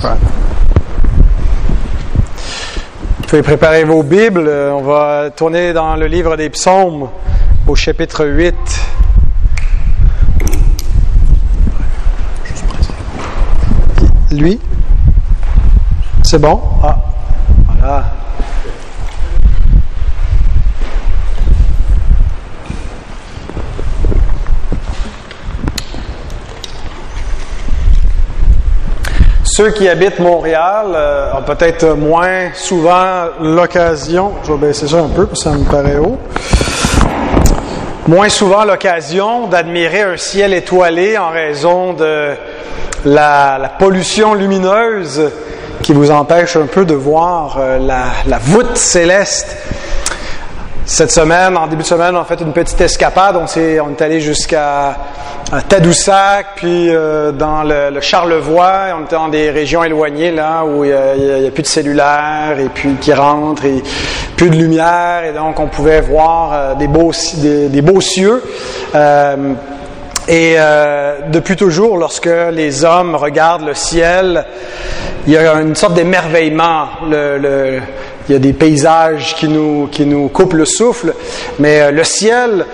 Ouais. Vous pouvez préparer vos Bibles. On va tourner dans le livre des Psaumes, au chapitre 8. Lui? C'est bon? Ah, voilà. Ceux qui habitent Montréal ont peut-être moins souvent l'occasion, je vais baisser ça un peu parce que ça me paraît haut, moins souvent l'occasion d'admirer un ciel étoilé en raison de la pollution lumineuse qui vous empêche un peu de voir la voûte céleste. Cette semaine, en début de semaine, on a fait une petite escapade. On est allé jusqu'à Tadoussac, puis dans le Charlevoix. On était dans des régions éloignées, là, où il y a plus de cellulaire, et puis qui rentrent, et plus de lumière, et donc on pouvait voir des beaux cieux. Depuis toujours, lorsque les hommes regardent le ciel, il y a une sorte d'émerveillement. Il y a des paysages qui nous coupent le souffle, mais le ciel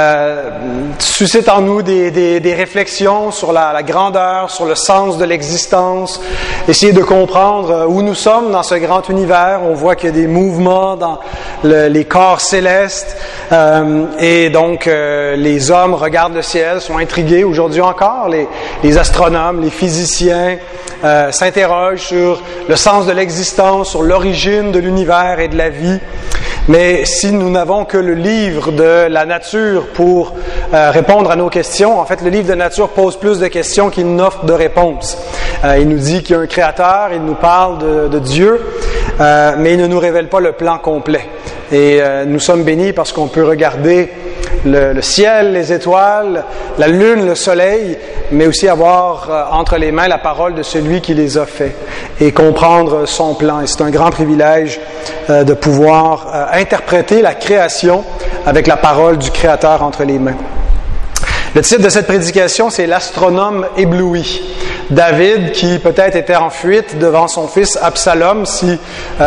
suscite en nous des réflexions sur la grandeur, sur le sens de l'existence, essayer de comprendre où nous sommes dans ce grand univers. On voit qu'il y a des mouvements dans les corps célestes, et donc les hommes regardent le ciel, sont intrigués. Aujourd'hui encore, les astronomes, les physiciens s'interrogent sur le sens de l'existence, sur l'origine de l'univers et de la vie. Mais si nous n'avons que le livre de la nature pour répondre à nos questions, en fait, le livre de nature pose plus de questions qu'il n'offre de réponses. Il nous dit qu'il y a un créateur, il nous parle de Dieu, mais il ne nous révèle pas le plan complet. Et nous sommes bénis parce qu'on peut regarder le ciel, les étoiles, la lune, le soleil, mais aussi avoir entre les mains la parole de celui qui les a faits et comprendre son plan. Et c'est un grand privilège de pouvoir interpréter la création avec la parole du Créateur entre les mains. Le titre de cette prédication, c'est « L'astronome ébloui ». David, qui peut-être était en fuite devant son fils Absalom, si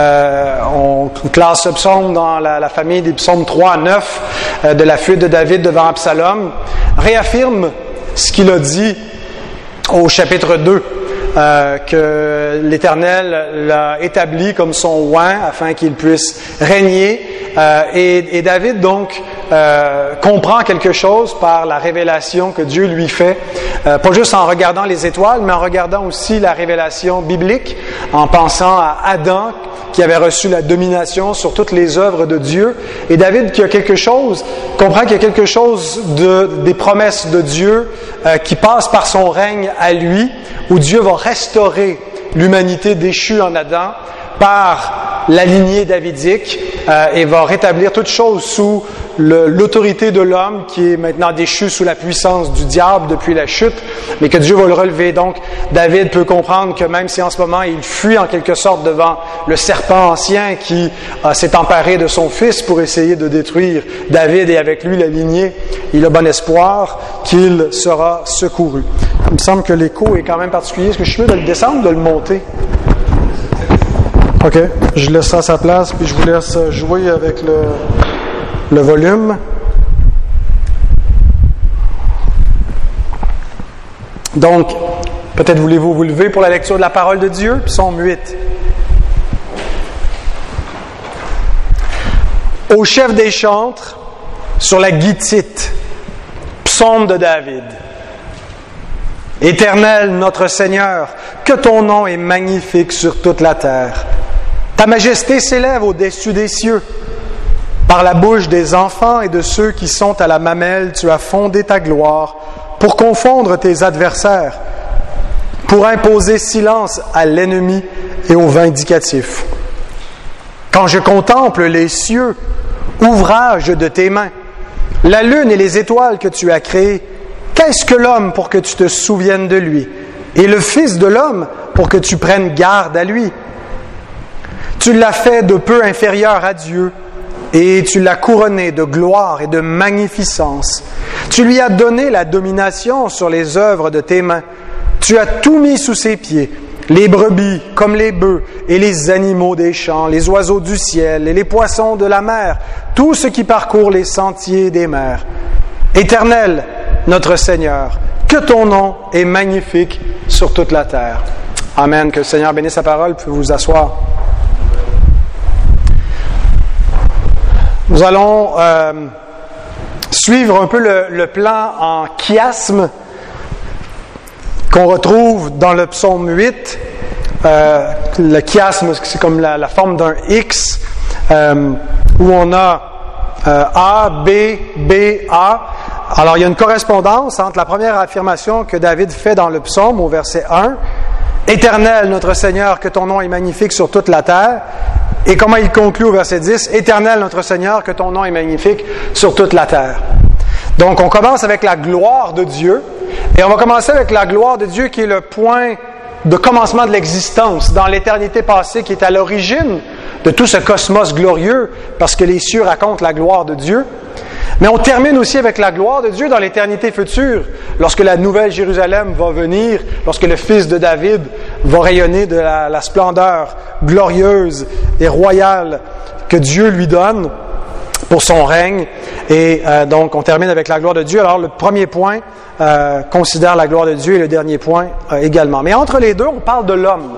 on classe ce psaume dans la famille des psaumes 3 à 9, de la fuite de David devant Absalom, réaffirme ce qu'il a dit au chapitre 2, que l'Éternel l'a établi comme son oint afin qu'il puisse régner. Et David, donc, comprend quelque chose par la révélation que Dieu lui fait, pas juste en regardant les étoiles, mais en regardant aussi la révélation biblique, en pensant à Adam, qui avait reçu la domination sur toutes les œuvres de Dieu. Et David, comprend qu'il y a quelque chose des promesses de Dieu qui passe par son règne à lui, où Dieu va restaurer l'humanité déchue en Adam par la lignée davidique et va rétablir toute chose sous l'autorité de l'homme qui est maintenant déchu sous la puissance du diable depuis la chute, mais que Dieu va le relever. Donc, David peut comprendre que même si en ce moment il fuit en quelque sorte devant le serpent ancien qui s'est emparé de son fils pour essayer de détruire David et avec lui la lignée, il a bon espoir qu'il sera secouru. Il me semble que l'écho est quand même particulier. Est-ce que je suis mieux de le descendre ou de le monter? OK. Je laisse ça à sa place, puis je vous laisse jouer avec le volume. Donc, peut-être voulez-vous vous lever pour la lecture de la parole de Dieu, psaume 8. Au chef des chantres, sur la guitite, psaume de David. Éternel, notre Seigneur, que ton nom est magnifique sur toute la terre. Ta majesté s'élève au-dessus des cieux. Par la bouche des enfants et de ceux qui sont à la mamelle, tu as fondé ta gloire pour confondre tes adversaires, pour imposer silence à l'ennemi et au vindicatif. Quand je contemple les cieux, ouvrage de tes mains, la lune et les étoiles que tu as créées, qu'est-ce que l'homme pour que tu te souviennes de lui, et le Fils de l'homme pour que tu prennes garde à lui? Tu l'as fait de peu inférieur à Dieu, et tu l'as couronné de gloire et de magnificence. Tu lui as donné la domination sur les œuvres de tes mains. Tu as tout mis sous ses pieds, les brebis comme les bœufs, et les animaux des champs, les oiseaux du ciel, et les poissons de la mer, tout ce qui parcourt les sentiers des mers. Éternel, notre Seigneur, que ton nom est magnifique sur toute la terre. Amen. Que le Seigneur bénisse sa parole. Puis vous asseoir. Nous allons suivre un peu le plan en chiasme qu'on retrouve dans le psaume 8. Le chiasme, c'est comme la forme d'un X, où on a A, B, B, A. Alors, il y a une correspondance entre la première affirmation que David fait dans le psaume au verset 1, « Éternel, notre Seigneur, que ton nom est magnifique sur toute la terre », et comment il conclut au verset 10, « Éternel, notre Seigneur, que ton nom est magnifique sur toute la terre ». Donc, on commence avec la gloire de Dieu, et on va commencer avec la gloire de Dieu qui est le point de commencement de l'existence, dans l'éternité passée, qui est à l'origine de tout ce cosmos glorieux, parce que les cieux racontent la gloire de Dieu. Mais on termine aussi avec la gloire de Dieu dans l'éternité future, lorsque la nouvelle Jérusalem va venir, lorsque le Fils de David va rayonner de la splendeur glorieuse et royale que Dieu lui donne pour son règne. Et donc, on termine avec la gloire de Dieu. Alors, le premier point considère la gloire de Dieu et le dernier point également. Mais entre les deux, on parle de l'homme.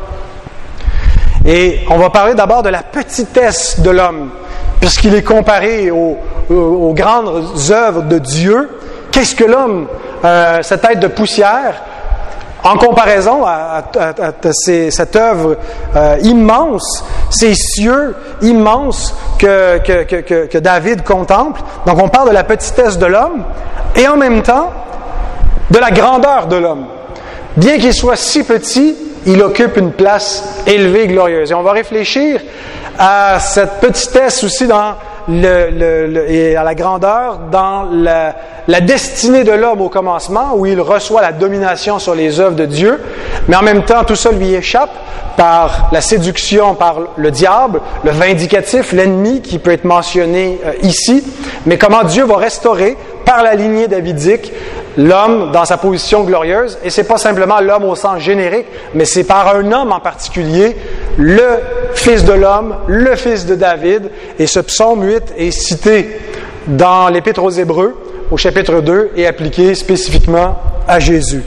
Et on va parler d'abord de la petitesse de l'homme, puisqu'il est comparé aux grandes œuvres de Dieu. Qu'est-ce que l'homme, cette tête de poussière, en comparaison à cette œuvre immense, ces cieux immenses que David contemple? Donc on parle de la petitesse de l'homme et en même temps de la grandeur de l'homme. Bien qu'il soit si petit, il occupe une place élevée et glorieuse. Et on va réfléchir à cette petitesse aussi et à la grandeur dans la destinée de l'homme au commencement, où il reçoit la domination sur les œuvres de Dieu, mais en même temps tout ça lui échappe par la séduction, par le diable, le vindicatif, l'ennemi qui peut être mentionné ici, mais comment Dieu va restaurer par la lignée davidique l'homme dans sa position glorieuse. Et c'est pas simplement l'homme au sens générique, mais c'est par un homme en particulier, le Fils de l'homme, le Fils de David. Et ce psaume 8 est cité dans l'Épître aux Hébreux, au chapitre 2, et appliqué spécifiquement à Jésus.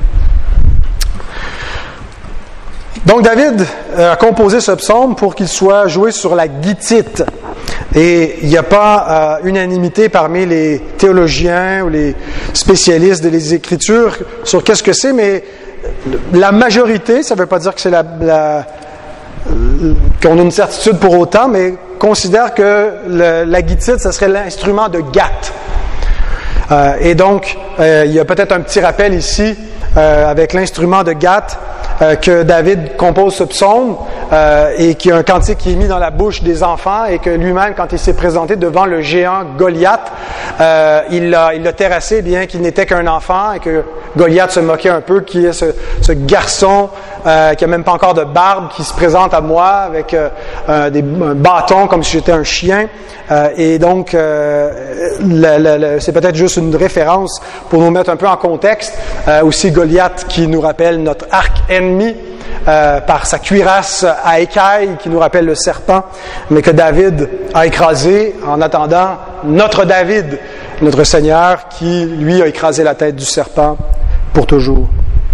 Donc David a composé ce psaume pour qu'il soit joué sur la guitite. Et il n'y a pas unanimité parmi les théologiens ou les spécialistes des Écritures sur qu'est-ce que c'est, mais la majorité, ça ne veut pas dire que c'est qu'on a une certitude pour autant, mais considère que la guitite, ce serait l'instrument de Gath. Et donc, il y a peut-être un petit rappel ici avec l'instrument de Gath que David compose ce psaume et qu'il y a un cantique qui est mis dans la bouche des enfants et que lui-même, quand il s'est présenté devant le géant Goliath, il l'a terrassé bien qu'il n'était qu'un enfant et que Goliath se moquait un peu, qui est ce garçon qui n'a même pas encore de barbe, qui se présente à moi avec un bâton comme si j'étais un chien. Et donc, c'est peut-être juste une référence pour nous mettre un peu en contexte. Aussi Goliath qui nous rappelle notre arc-ennemi par sa cuirasse à écailles qui nous rappelle le serpent, mais que David a écrasé en attendant notre David, notre Seigneur, qui lui a écrasé la tête du serpent pour toujours.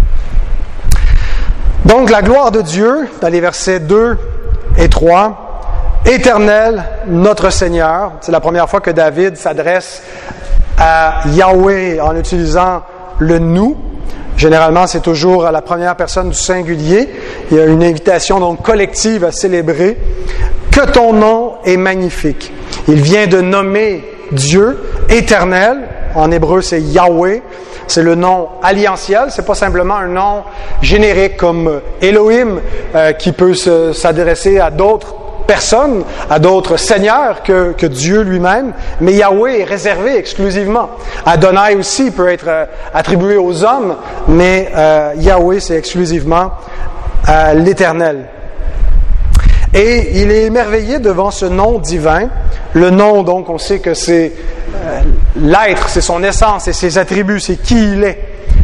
Donc la gloire de Dieu, dans les versets 2 et 3, Éternel, notre Seigneur. C'est la première fois que David s'adresse à Yahweh en utilisant le « nous ». Généralement, c'est toujours à la première personne du singulier. Il y a une invitation donc collective à célébrer que ton nom est magnifique. Il vient de nommer Dieu éternel. En hébreu, c'est Yahweh. C'est le nom alliantiel. C'est pas simplement un nom générique comme Elohim qui peut s'adresser à d'autres personnes, à d'autres seigneurs que Dieu lui-même, mais Yahweh est réservé exclusivement. Adonai aussi peut être attribué aux hommes, mais Yahweh c'est exclusivement l'Éternel. Et il est émerveillé devant ce nom divin. Le nom, donc, on sait que c'est l'être, c'est son essence, c'est ses attributs, c'est qui il est.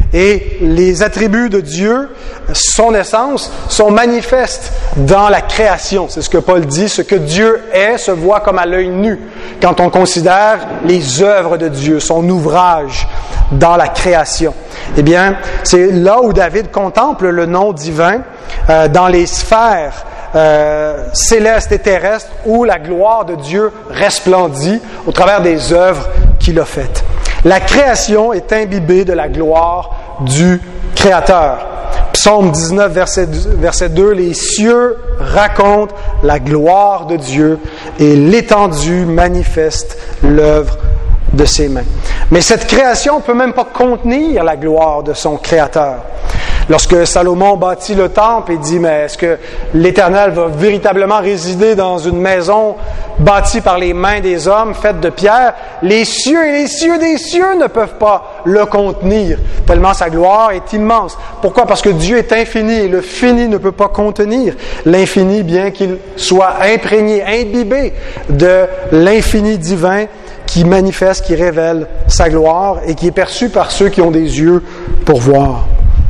Et les attributs de Dieu, son essence, sont manifestes dans la création. C'est ce que Paul dit, ce que Dieu est se voit comme à l'œil nu quand on considère les œuvres de Dieu, son ouvrage dans la création. Eh bien, c'est là où David contemple le nom divin dans les sphères célestes et terrestres où la gloire de Dieu resplendit au travers des œuvres qu'il a faites. La création est imbibée de la gloire du Créateur. Psaume 19, verset 2, « Les cieux racontent la gloire de Dieu et l'étendue manifeste l'œuvre de ses mains. » Mais cette création ne peut même pas contenir la gloire de son Créateur. Lorsque Salomon bâtit le temple, il dit, mais est-ce que l'Éternel va véritablement résider dans une maison bâtie par les mains des hommes, faite de pierre? Les cieux et les cieux des cieux ne peuvent pas le contenir, tellement sa gloire est immense. Pourquoi? Parce que Dieu est infini et le fini ne peut pas contenir l'infini, bien qu'il soit imprégné, imbibé de l'infini divin qui manifeste, qui révèle sa gloire et qui est perçu par ceux qui ont des yeux pour voir.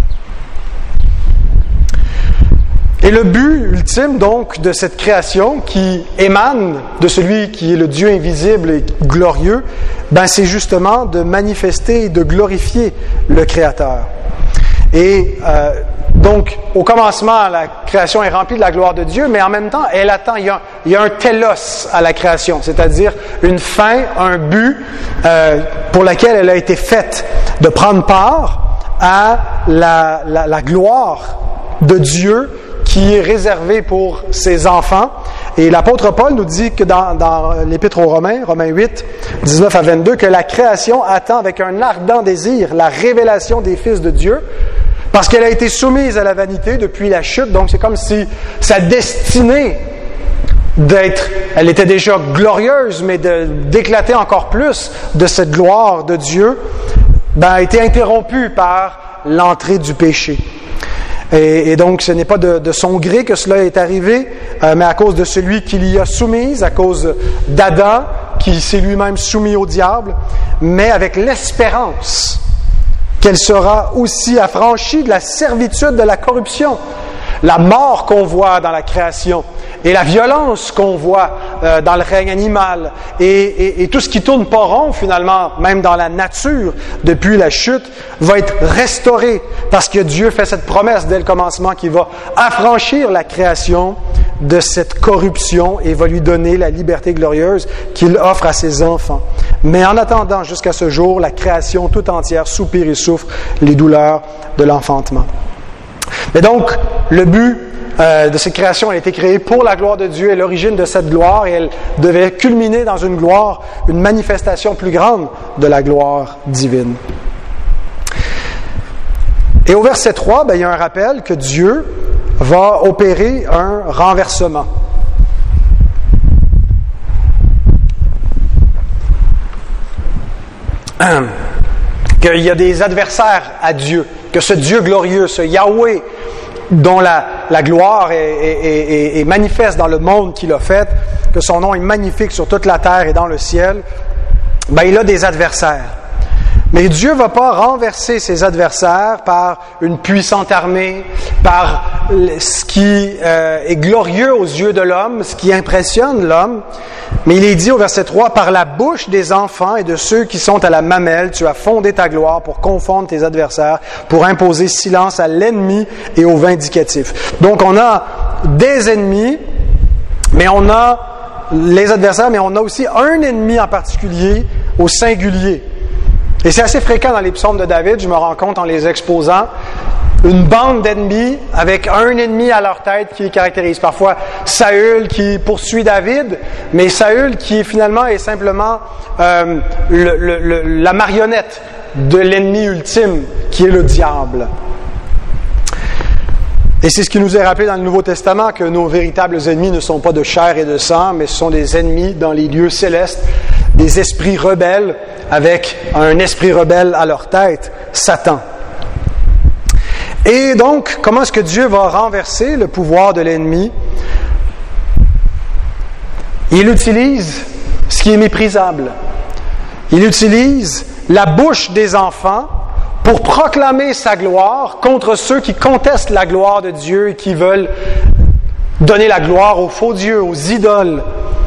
Et le but ultime, donc, de cette création qui émane de celui qui est le Dieu invisible et glorieux, c'est justement de manifester et de glorifier le Créateur. Et donc, au commencement, la création est remplie de la gloire de Dieu, mais en même temps, elle attend. Il y a un télos à la création, c'est-à-dire une fin, un but pour laquelle elle a été faite, de prendre part à la gloire de Dieu qui est réservé pour ses enfants. Et l'apôtre Paul nous dit que dans l'Épître aux Romains, Romains 8, 19 à 22, que la création attend avec un ardent désir la révélation des fils de Dieu, parce qu'elle a été soumise à la vanité depuis la chute. Donc c'est comme si sa destinée elle était déjà glorieuse, mais d'éclater encore plus de cette gloire de Dieu, a été interrompue par l'entrée du péché. Et donc, ce n'est pas de son gré que cela est arrivé, mais à cause de celui qui l'y a soumise, à cause d'Adam, qui s'est lui-même soumis au diable, mais avec l'espérance qu'elle sera aussi affranchie de la servitude de la corruption. La mort qu'on voit dans la création et la violence qu'on voit dans le règne animal et tout ce qui tourne pas rond finalement, même dans la nature depuis la chute, va être restauré parce que Dieu fait cette promesse dès le commencement qu'il va affranchir la création de cette corruption et va lui donner la liberté glorieuse qu'il offre à ses enfants. Mais en attendant, jusqu'à ce jour, la création tout entière soupire et souffre les douleurs de l'enfantement. Mais donc, le but de cette création, elle a été créée pour la gloire de Dieu et l'origine de cette gloire, et elle devait culminer dans une gloire, une manifestation plus grande de la gloire divine. Et au verset 3, il y a un rappel que Dieu va opérer un renversement. Qu'il y a des adversaires à Dieu, que ce Dieu glorieux, ce Yahweh, dont la gloire est manifeste dans le monde qu'il a fait, que son nom est magnifique sur toute la terre et dans le ciel, il a des adversaires. Mais Dieu ne va pas renverser ses adversaires par une puissante armée, par ce qui est glorieux aux yeux de l'homme, ce qui impressionne l'homme. Mais il est dit au verset 3, « Par la bouche des enfants et de ceux qui sont à la mamelle, tu as fondé ta gloire pour confondre tes adversaires, pour imposer silence à l'ennemi et au vindicatif. » Donc on a des ennemis, mais on a les adversaires, mais on a aussi un ennemi en particulier, au singulier. Et c'est assez fréquent dans les psaumes de David, je me rends compte en les exposant, une bande d'ennemis avec un ennemi à leur tête qui les caractérise. Parfois Saül qui poursuit David, mais Saül qui finalement est simplement la marionnette de l'ennemi ultime qui est le diable. Et c'est ce qui nous est rappelé dans le Nouveau Testament, que nos véritables ennemis ne sont pas de chair et de sang, mais ce sont des ennemis dans les lieux célestes, des esprits rebelles avec un esprit rebelle à leur tête, Satan. Et donc, comment est-ce que Dieu va renverser le pouvoir de l'ennemi? Il utilise ce qui est méprisable. Il utilise la bouche des enfants pour proclamer sa gloire contre ceux qui contestent la gloire de Dieu et qui veulent donner la gloire aux faux dieux, aux idoles.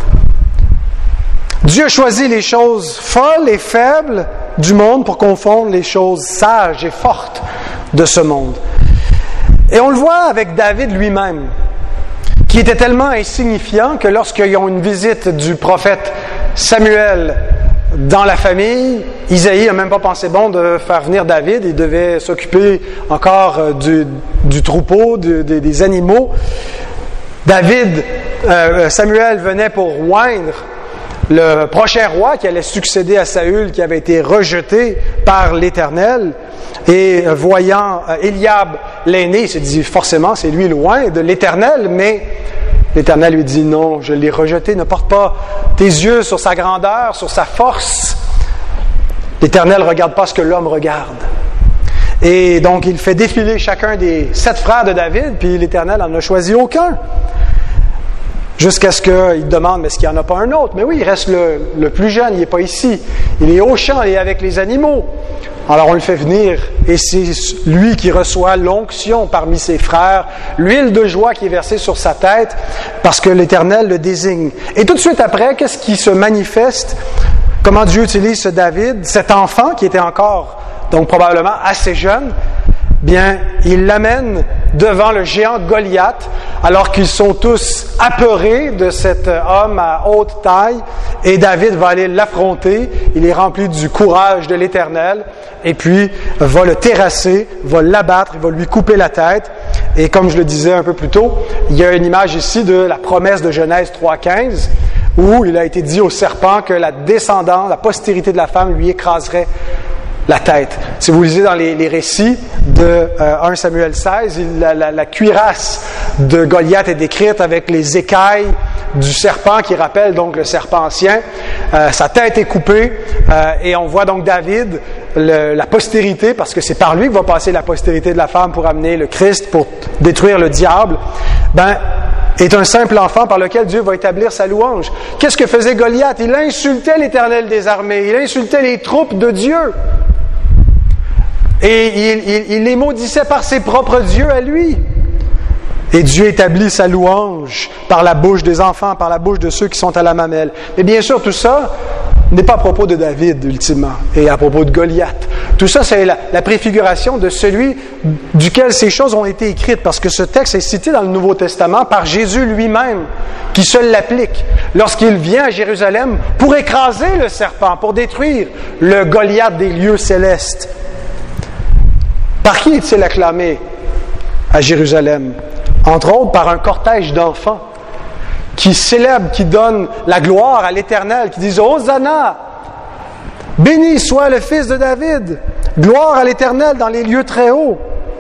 Dieu choisit les choses folles et faibles du monde pour confondre les choses sages et fortes de ce monde. Et on le voit avec David lui-même, qui était tellement insignifiant que lorsqu'ils ont une visite du prophète Samuel dans la famille, Isaïe n'a même pas pensé bon de faire venir David. Il devait s'occuper encore du troupeau, des animaux. Samuel venait pour oindre le prochain roi qui allait succéder à Saül, qui avait été rejeté par l'Éternel. Et voyant Éliab l'aîné, il se dit forcément c'est lui loin de l'Éternel, mais l'Éternel lui dit non, je l'ai rejeté, ne porte pas tes yeux sur sa grandeur, sur sa force. L'Éternel ne regarde pas ce que l'homme regarde. Et donc il fait défiler chacun des 7 frères de David, puis l'Éternel n'en a choisi aucun. Jusqu'à ce qu'il demande, mais est-ce qu'il n'y en a pas un autre? Mais oui, il reste le plus jeune, il n'est pas ici. Il est au champ, il est avec les animaux. Alors on le fait venir, et c'est lui qui reçoit l'onction parmi ses frères, l'huile de joie qui est versée sur sa tête, parce que l'Éternel le désigne. Et tout de suite après, qu'est-ce qui se manifeste? Comment Dieu utilise ce David, cet enfant qui était encore, donc probablement assez jeune, bien, il l'amène devant le géant Goliath, alors qu'ils sont tous apeurés de cet homme à haute taille, et David va aller l'affronter. Il est rempli du courage de l'Éternel, et puis va le terrasser, va l'abattre, il va lui couper la tête. Et comme je le disais un peu plus tôt, il y a une image ici de la promesse de Genèse 3,15, où il a été dit au serpent que la postérité de la femme lui écraserait la tête. Si vous lisez dans les récits de 1 Samuel 16, la cuirasse de Goliath est décrite avec les écailles du serpent qui rappelle donc le serpent ancien. Sa tête est coupée et on voit donc David, la postérité, parce que c'est par lui que va passer la postérité de la femme pour amener le Christ, pour détruire le diable, est un simple enfant par lequel Dieu va établir sa louange. Qu'est-ce que faisait Goliath? Il insultait l'Éternel des armées, il insultait les troupes de Dieu. Et il les maudissait par ses propres dieux à lui. Et Dieu établit sa louange par la bouche des enfants, par la bouche de ceux qui sont à la mamelle. Mais bien sûr, tout ça n'est pas à propos de David, ultimement, et à propos de Goliath. Tout ça, c'est la préfiguration de celui duquel ces choses ont été écrites, parce que ce texte est cité dans le Nouveau Testament par Jésus lui-même, qui seul l'applique, lorsqu'il vient à Jérusalem pour écraser le serpent, pour détruire le Goliath des lieux célestes. Par qui est-il acclamé à Jérusalem? Entre autres, par un cortège d'enfants qui célèbrent, qui donnent la gloire à l'Éternel, qui disent « Hosanna! Béni soit le Fils de David! Gloire à l'Éternel dans les lieux très hauts! »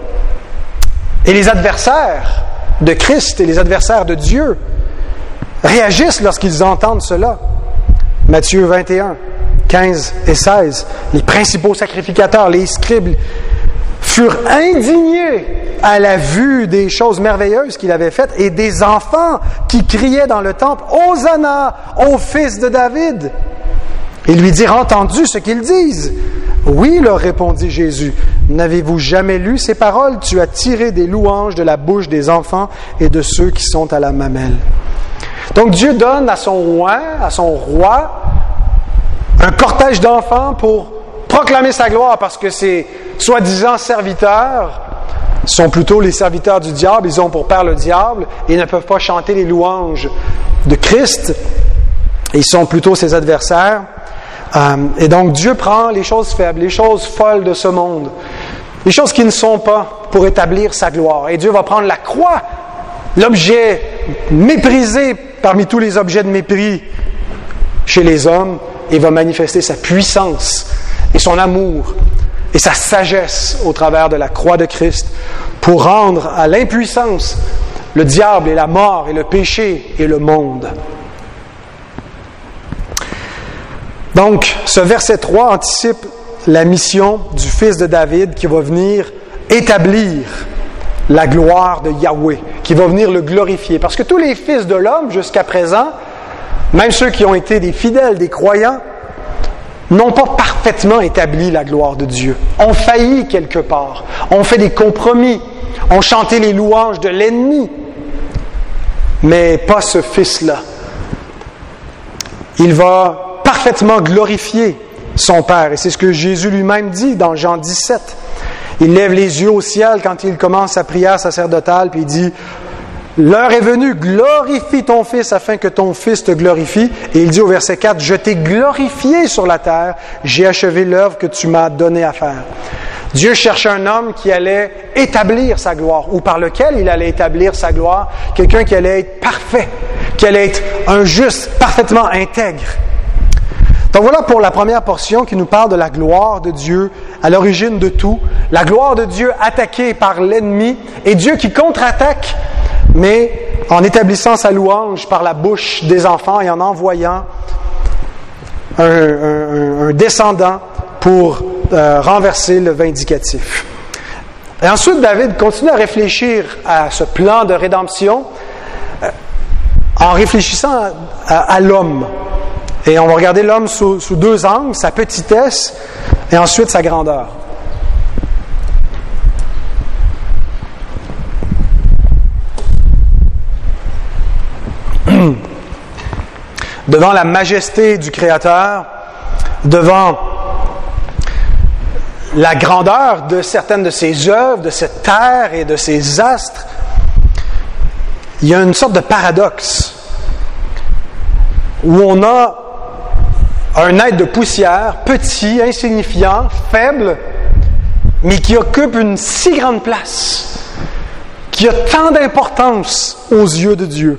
Et les adversaires de Christ et les adversaires de Dieu réagissent lorsqu'ils entendent cela. Matthieu 21, 15 et 16. Les principaux sacrificateurs, les scribes, furent indignés à la vue des choses merveilleuses qu'il avait faites et des enfants qui criaient dans le temple « Hosanna au fils de David !» Ils lui dirent « Entendu ce qu'ils disent ?» « Oui, leur répondit Jésus, n'avez-vous jamais lu ces paroles? Tu as tiré des louanges de la bouche des enfants et de ceux qui sont à la mamelle. » Donc Dieu donne à son roi, un cortège d'enfants pour proclamer sa gloire, parce que ces soi-disant serviteurs sont plutôt les serviteurs du diable, ils ont pour père le diable, et ne peuvent pas chanter les louanges de Christ, ils sont plutôt ses adversaires. Et donc Dieu prend les choses faibles, les choses folles de ce monde, les choses qui ne sont pas, pour établir sa gloire. Et Dieu va prendre la croix, l'objet méprisé parmi tous les objets de mépris chez les hommes, et va manifester sa puissance et son amour et sa sagesse au travers de la croix de Christ pour rendre à l'impuissance le diable et la mort et le péché et le monde. Donc, ce verset 3 anticipe la mission du fils de David qui va venir établir la gloire de Yahweh, qui va venir le glorifier. Parce que tous les fils de l'homme jusqu'à présent, même ceux qui ont été des fidèles, des croyants, n'ont pas parfaitement établi la gloire de Dieu. Ont failli quelque part. Ont fait des compromis. Ont chanté les louanges de l'ennemi. Mais pas ce Fils-là. Il va parfaitement glorifier son Père. Et c'est ce que Jésus lui-même dit dans Jean 17. Il lève les yeux au ciel quand il commence sa prière sacerdotale, puis il dit « L'heure est venue, glorifie ton Fils afin que ton Fils te glorifie. » Et il dit au verset 4 « Je t'ai glorifié sur la terre, j'ai achevé l'œuvre que tu m'as donnée à faire. » Dieu cherchait un homme qui allait établir sa gloire, ou par lequel il allait établir sa gloire, quelqu'un qui allait être parfait, qui allait être un juste, parfaitement intègre. Donc voilà pour la première portion qui nous parle de la gloire de Dieu à l'origine de tout. La gloire de Dieu attaquée par l'ennemi et Dieu qui contre-attaque, mais en établissant sa louange par la bouche des enfants et en envoyant un descendant pour renverser le vindicatif. Et ensuite, David continue à réfléchir à ce plan de rédemption en réfléchissant à l'homme. Et on va regarder l'homme sous deux angles, sa petitesse et ensuite sa grandeur. Devant la majesté du Créateur, devant la grandeur de certaines de ses œuvres, de cette terre et de ses astres, il y a une sorte de paradoxe où on a un être de poussière, petit, insignifiant, faible, mais qui occupe une si grande place, qui a tant d'importance aux yeux de Dieu.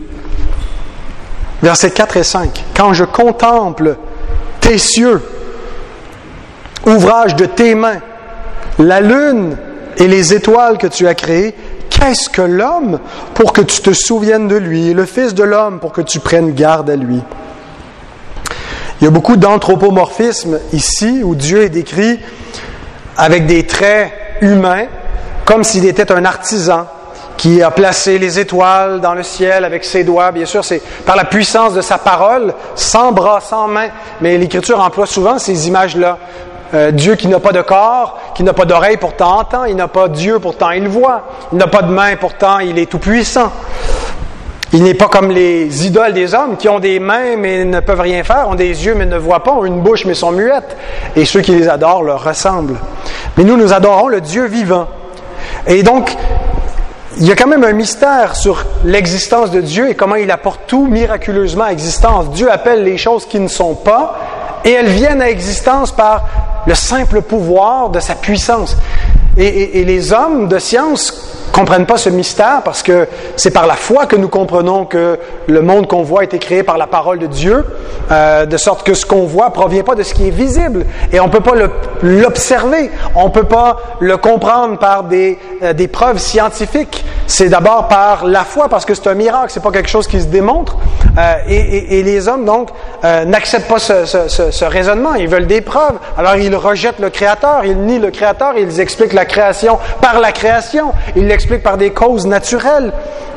Versets 4 et 5. « Quand je contemple tes cieux, ouvrage de tes mains, la lune et les étoiles que tu as créées, qu'est-ce que l'homme pour que tu te souviennes de lui, et le Fils de l'homme pour que tu prennes garde à lui? » Il y a beaucoup d'anthropomorphisme ici, où Dieu est décrit avec des traits humains, comme s'il était un artisan qui a placé les étoiles dans le ciel avec ses doigts. Bien sûr, c'est par la puissance de sa parole, sans bras, sans mains. Mais l'Écriture emploie souvent ces images-là. Dieu qui n'a pas de corps, qui n'a pas d'oreille, pourtant entend. Il n'a pas Dieu, pourtant il voit. Il n'a pas de main, pourtant il est tout-puissant. Il n'est pas comme les idoles des hommes qui ont des mains mais ne peuvent rien faire, ont des yeux mais ne voient pas, ont une bouche mais sont muettes. Et ceux qui les adorent leur ressemblent. Mais nous adorons le Dieu vivant. Et donc, il y a quand même un mystère sur l'existence de Dieu et comment il apporte tout miraculeusement à existence. Dieu appelle les choses qui ne sont pas et elles viennent à existence par le simple pouvoir de sa puissance. Et les hommes de science comprennent pas ce mystère parce que c'est par la foi que nous comprenons que le monde qu'on voit a été créé par la parole de Dieu, de sorte que ce qu'on voit provient pas de ce qui est visible et on peut pas l'observer, on peut pas le comprendre par des preuves scientifiques. C'est d'abord par la foi parce que c'est un miracle, c'est pas quelque chose qui se démontre. Et les hommes donc n'acceptent pas ce raisonnement, ils veulent des preuves. Alors ils rejettent le Créateur, ils nient le Créateur, ils expliquent la création par la création, ils l'expliquent par des causes naturelles.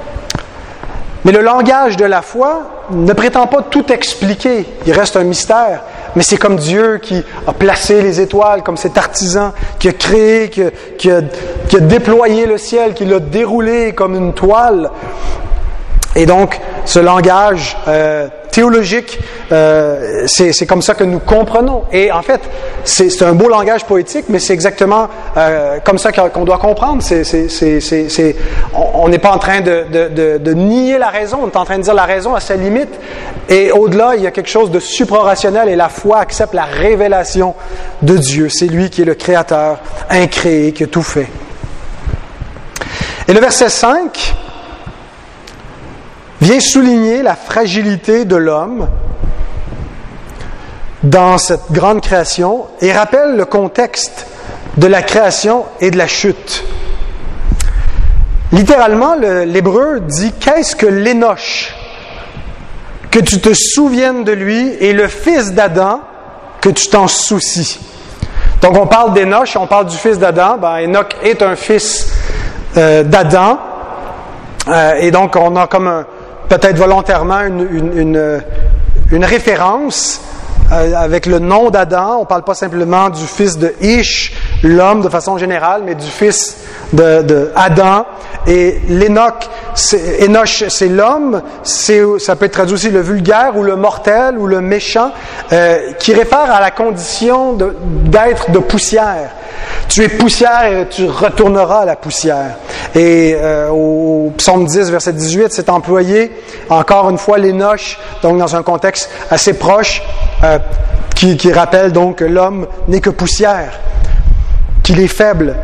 Mais le langage de la foi ne prétend pas tout expliquer, il reste un mystère. Mais c'est comme Dieu qui a placé les étoiles, comme cet artisan qui a créé, qui a déployé le ciel, qui l'a déroulé comme une toile. Et donc, ce langage théologique, c'est comme ça que nous comprenons. Et en fait, c'est un beau langage poétique, mais c'est exactement comme ça qu'on doit comprendre. On n'est pas en train de nier la raison, on est en train de dire la raison à sa limite. Et au-delà, il y a quelque chose de suprarationnel et la foi accepte la révélation de Dieu. C'est lui qui est le Créateur incréé, qui a tout fait. Et le verset 5... vient souligner la fragilité de l'homme dans cette grande création et rappelle le contexte de la création et de la chute. Littéralement, l'hébreu dit « Qu'est-ce que l'Énoch? Que tu te souviennes de lui et le fils d'Adam, que tu t'en soucies. » Donc on parle d'Énoch, on parle du fils d'Adam. Enoch est un fils d'Adam. Et donc on a comme peut-être volontairement une référence avec le nom d'Adam. On ne parle pas simplement du fils de Ish, l'homme de façon générale, mais du fils de Adam. Et l'Énoch, Énoch, c'est l'homme, ça peut être traduit aussi le vulgaire ou le mortel ou le méchant, qui réfère à la condition d'être de poussière. Tu es poussière et tu retourneras à la poussière. Et au psaume 10, verset 18, c'est employé encore une fois l'Énoch, donc dans un contexte assez proche, qui rappelle donc que l'homme n'est que poussière, qu'il est faible.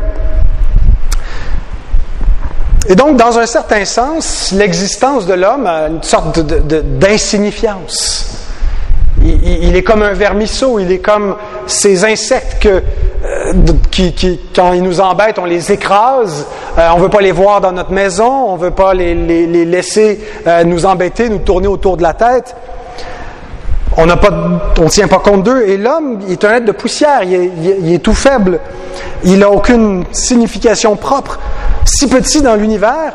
Et donc, dans un certain sens, l'existence de l'homme a une sorte d'insignifiance. Il est comme un vermisseau, il est comme ces insectes qui, quand ils nous embêtent, on les écrase. On ne veut pas les voir dans notre maison, on ne veut pas les laisser nous embêter, nous tourner autour de la tête. On ne tient pas compte d'eux. Et l'homme, il est un être de poussière, il est tout faible. Il n'a aucune signification propre. Si petit dans l'univers.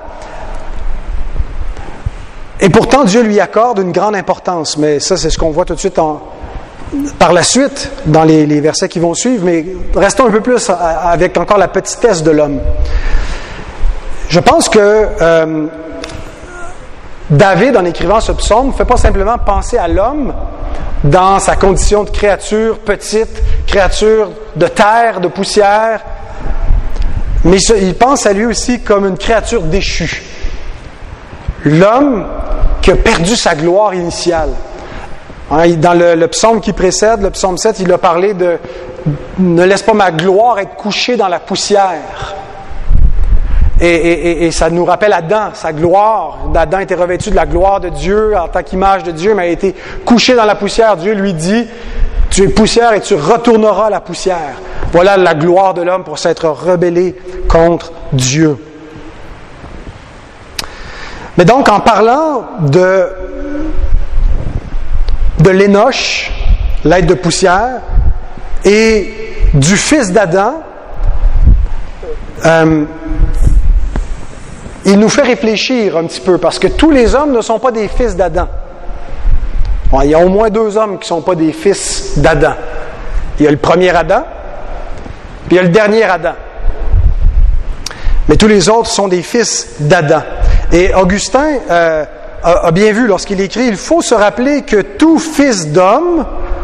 Et pourtant, Dieu lui accorde une grande importance. Mais ça, c'est ce qu'on voit tout de suite par la suite, dans les versets qui vont suivre. Mais restons un peu plus avec encore la petitesse de l'homme. Je pense que David, en écrivant ce psaume, ne fait pas simplement penser à l'homme dans sa condition de créature petite, créature de terre, de poussière, mais il pense à lui aussi comme une créature déchue. L'homme qui a perdu sa gloire initiale. Dans le psaume qui précède, le psaume 7, il a parlé de « Ne laisse pas ma gloire être couchée dans la poussière ». Et ça nous rappelle Adam, sa gloire. Adam était revêtu de la gloire de Dieu en tant qu'image de Dieu, mais a été couché dans la poussière. Dieu lui dit, tu es poussière et tu retourneras à la poussière. Voilà la gloire de l'homme pour s'être rebellé contre Dieu. Mais donc, en parlant de l'Énoch, l'être de poussière, et du fils d'Adam, il nous fait réfléchir un petit peu, parce que tous les hommes ne sont pas des fils d'Adam. Bon, il y a au moins 2 hommes qui ne sont pas des fils d'Adam. Il y a le premier Adam, puis il y a le dernier Adam. Mais tous les autres sont des fils d'Adam. Et Augustin a bien vu lorsqu'il écrit, il faut se rappeler que tout fils d'homme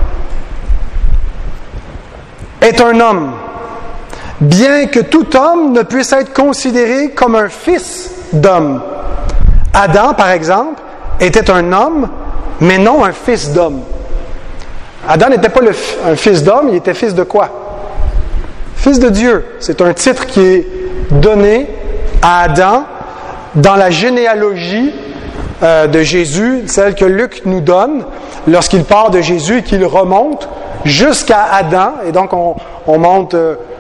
est un homme, bien que tout homme ne puisse être considéré comme un fils d'homme. Adam, par exemple, était un homme, mais non un fils d'homme. Adam n'était pas un fils d'homme, il était fils de quoi? Fils de Dieu. C'est un titre qui est donné à Adam dans la généalogie de Jésus, celle que Luc nous donne lorsqu'il part de Jésus et qu'il remonte jusqu'à Adam. Et donc, on monte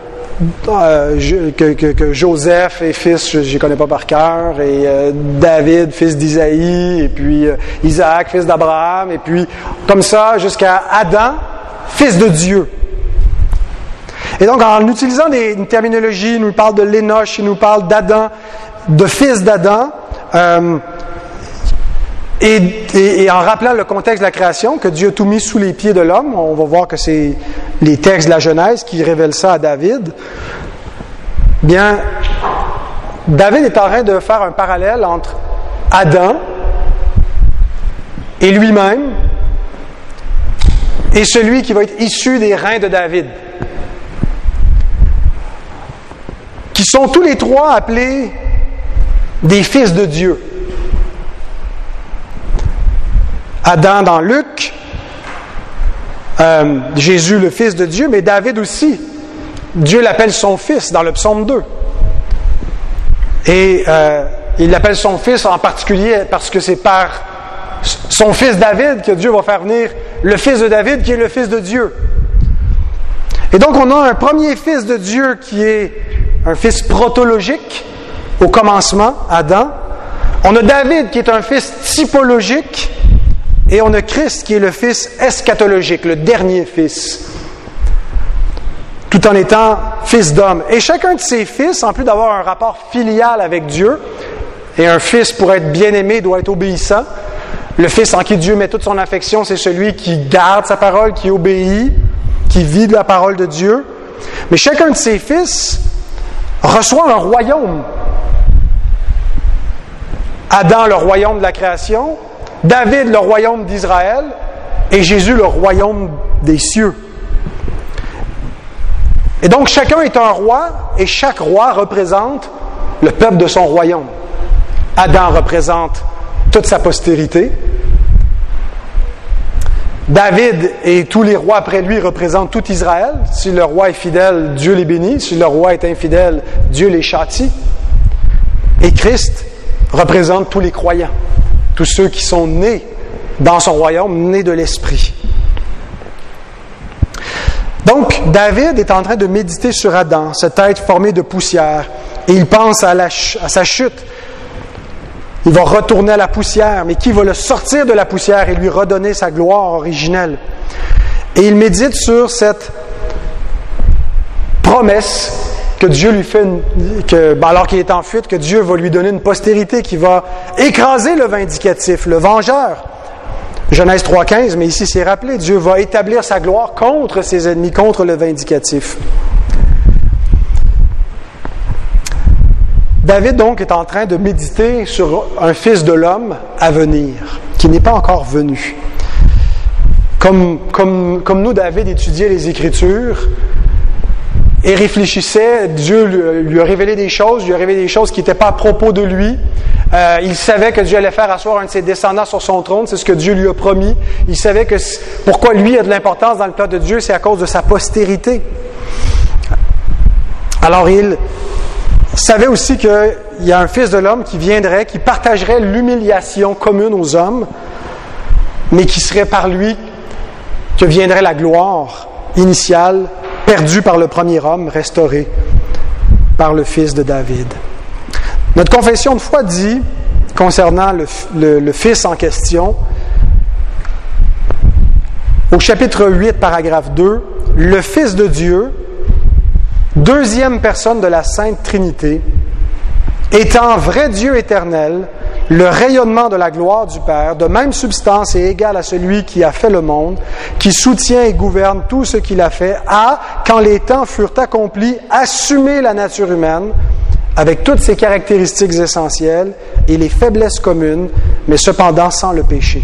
que Joseph est fils, je ne les connais pas par cœur, et David, fils d'Isaïe, et puis Isaac, fils d'Abraham, et puis comme ça jusqu'à Adam, fils de Dieu. Et donc, en utilisant une terminologie, il nous parle de l'Énoch, il nous parle d'Adam, de fils d'Adam, et en rappelant le contexte de la création, que Dieu a tout mis sous les pieds de l'homme, on va voir que c'est les textes de la Genèse qui révèlent ça à David. Bien, David est en train de faire un parallèle entre Adam et lui-même et celui qui va être issu des reins de David, qui sont tous les 3 appelés des fils de Dieu. Adam dans Luc, Jésus le fils de Dieu, mais David aussi. Dieu l'appelle son fils dans le psaume 2. Et il l'appelle son fils en particulier parce que c'est par son fils David que Dieu va faire venir le fils de David qui est le fils de Dieu. Et donc on a un premier fils de Dieu qui est un fils protologique au commencement, Adam. On a David qui est un fils typologique. Et on a Christ qui est le fils eschatologique, le dernier fils, tout en étant fils d'homme. Et chacun de ces fils, en plus d'avoir un rapport filial avec Dieu, et un fils pour être bien-aimé doit être obéissant, Le Fils en qui Dieu met toute son affection, c'est celui qui garde sa parole, qui obéit, qui vit de la parole de Dieu. Mais chacun de ses fils reçoit un royaume. Adam, le royaume de la création, David, le royaume d'Israël, et Jésus, le royaume des cieux. Et donc, chacun est un roi, et chaque roi représente le peuple de son royaume. Adam représente toute sa postérité. David et tous les rois après lui représentent tout Israël. Si le roi est fidèle, Dieu les bénit. Si le roi est infidèle, Dieu les châtie. Et Christ représente tous les croyants, tous ceux qui sont nés dans son royaume, nés de l'Esprit. Donc, David est en train de méditer sur Adam, cette être formée de poussière, et il pense à sa chute. Il va retourner à la poussière, mais qui va le sortir de la poussière et lui redonner sa gloire originelle. Et il médite sur cette promesse que Dieu lui fait, alors qu'il est en fuite, que Dieu va lui donner une postérité qui va écraser le vindicatif, le vengeur. Genèse 3,15, mais ici c'est rappelé, Dieu va établir sa gloire contre ses ennemis, contre le vindicatif. David, donc, est en train de méditer sur un fils de l'homme à venir, qui n'est pas encore venu. Comme nous, David étudiait les Écritures et réfléchissait, Dieu lui a révélé des choses, qui n'étaient pas à propos de lui. Il savait que Dieu allait faire asseoir un de ses descendants sur son trône, c'est ce que Dieu lui a promis. Il savait que pourquoi lui a de l'importance dans le peuple de Dieu, c'est à cause de sa postérité. Alors il savait aussi qu'il y a un fils de l'homme qui viendrait, qui partagerait l'humiliation commune aux hommes, mais qui serait par lui que viendrait la gloire initiale, perdue par le premier homme, restaurée par le fils de David. Notre confession de foi dit, concernant le fils en question, au chapitre 8, paragraphe 2, le Fils de Dieu, deuxième personne de la Sainte Trinité, étant vrai Dieu éternel, le rayonnement de la gloire du Père, de même substance et égal à celui qui a fait le monde, qui soutient et gouverne tout ce qu'il a fait, a, quand les temps furent accomplis, assumé la nature humaine, avec toutes ses caractéristiques essentielles et les faiblesses communes, mais cependant sans le péché.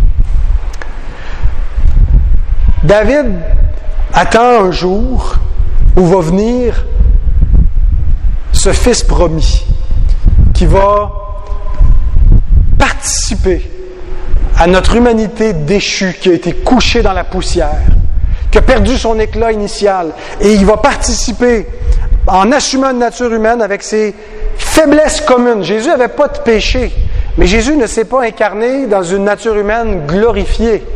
David attend un jour où va venir ce Fils promis, qui va participer à notre humanité déchue, qui a été couchée dans la poussière, qui a perdu son éclat initial, et il va participer en assumant une nature humaine avec ses faiblesses communes. Jésus n'avait pas de péché, mais Jésus ne s'est pas incarné dans une nature humaine glorifiée.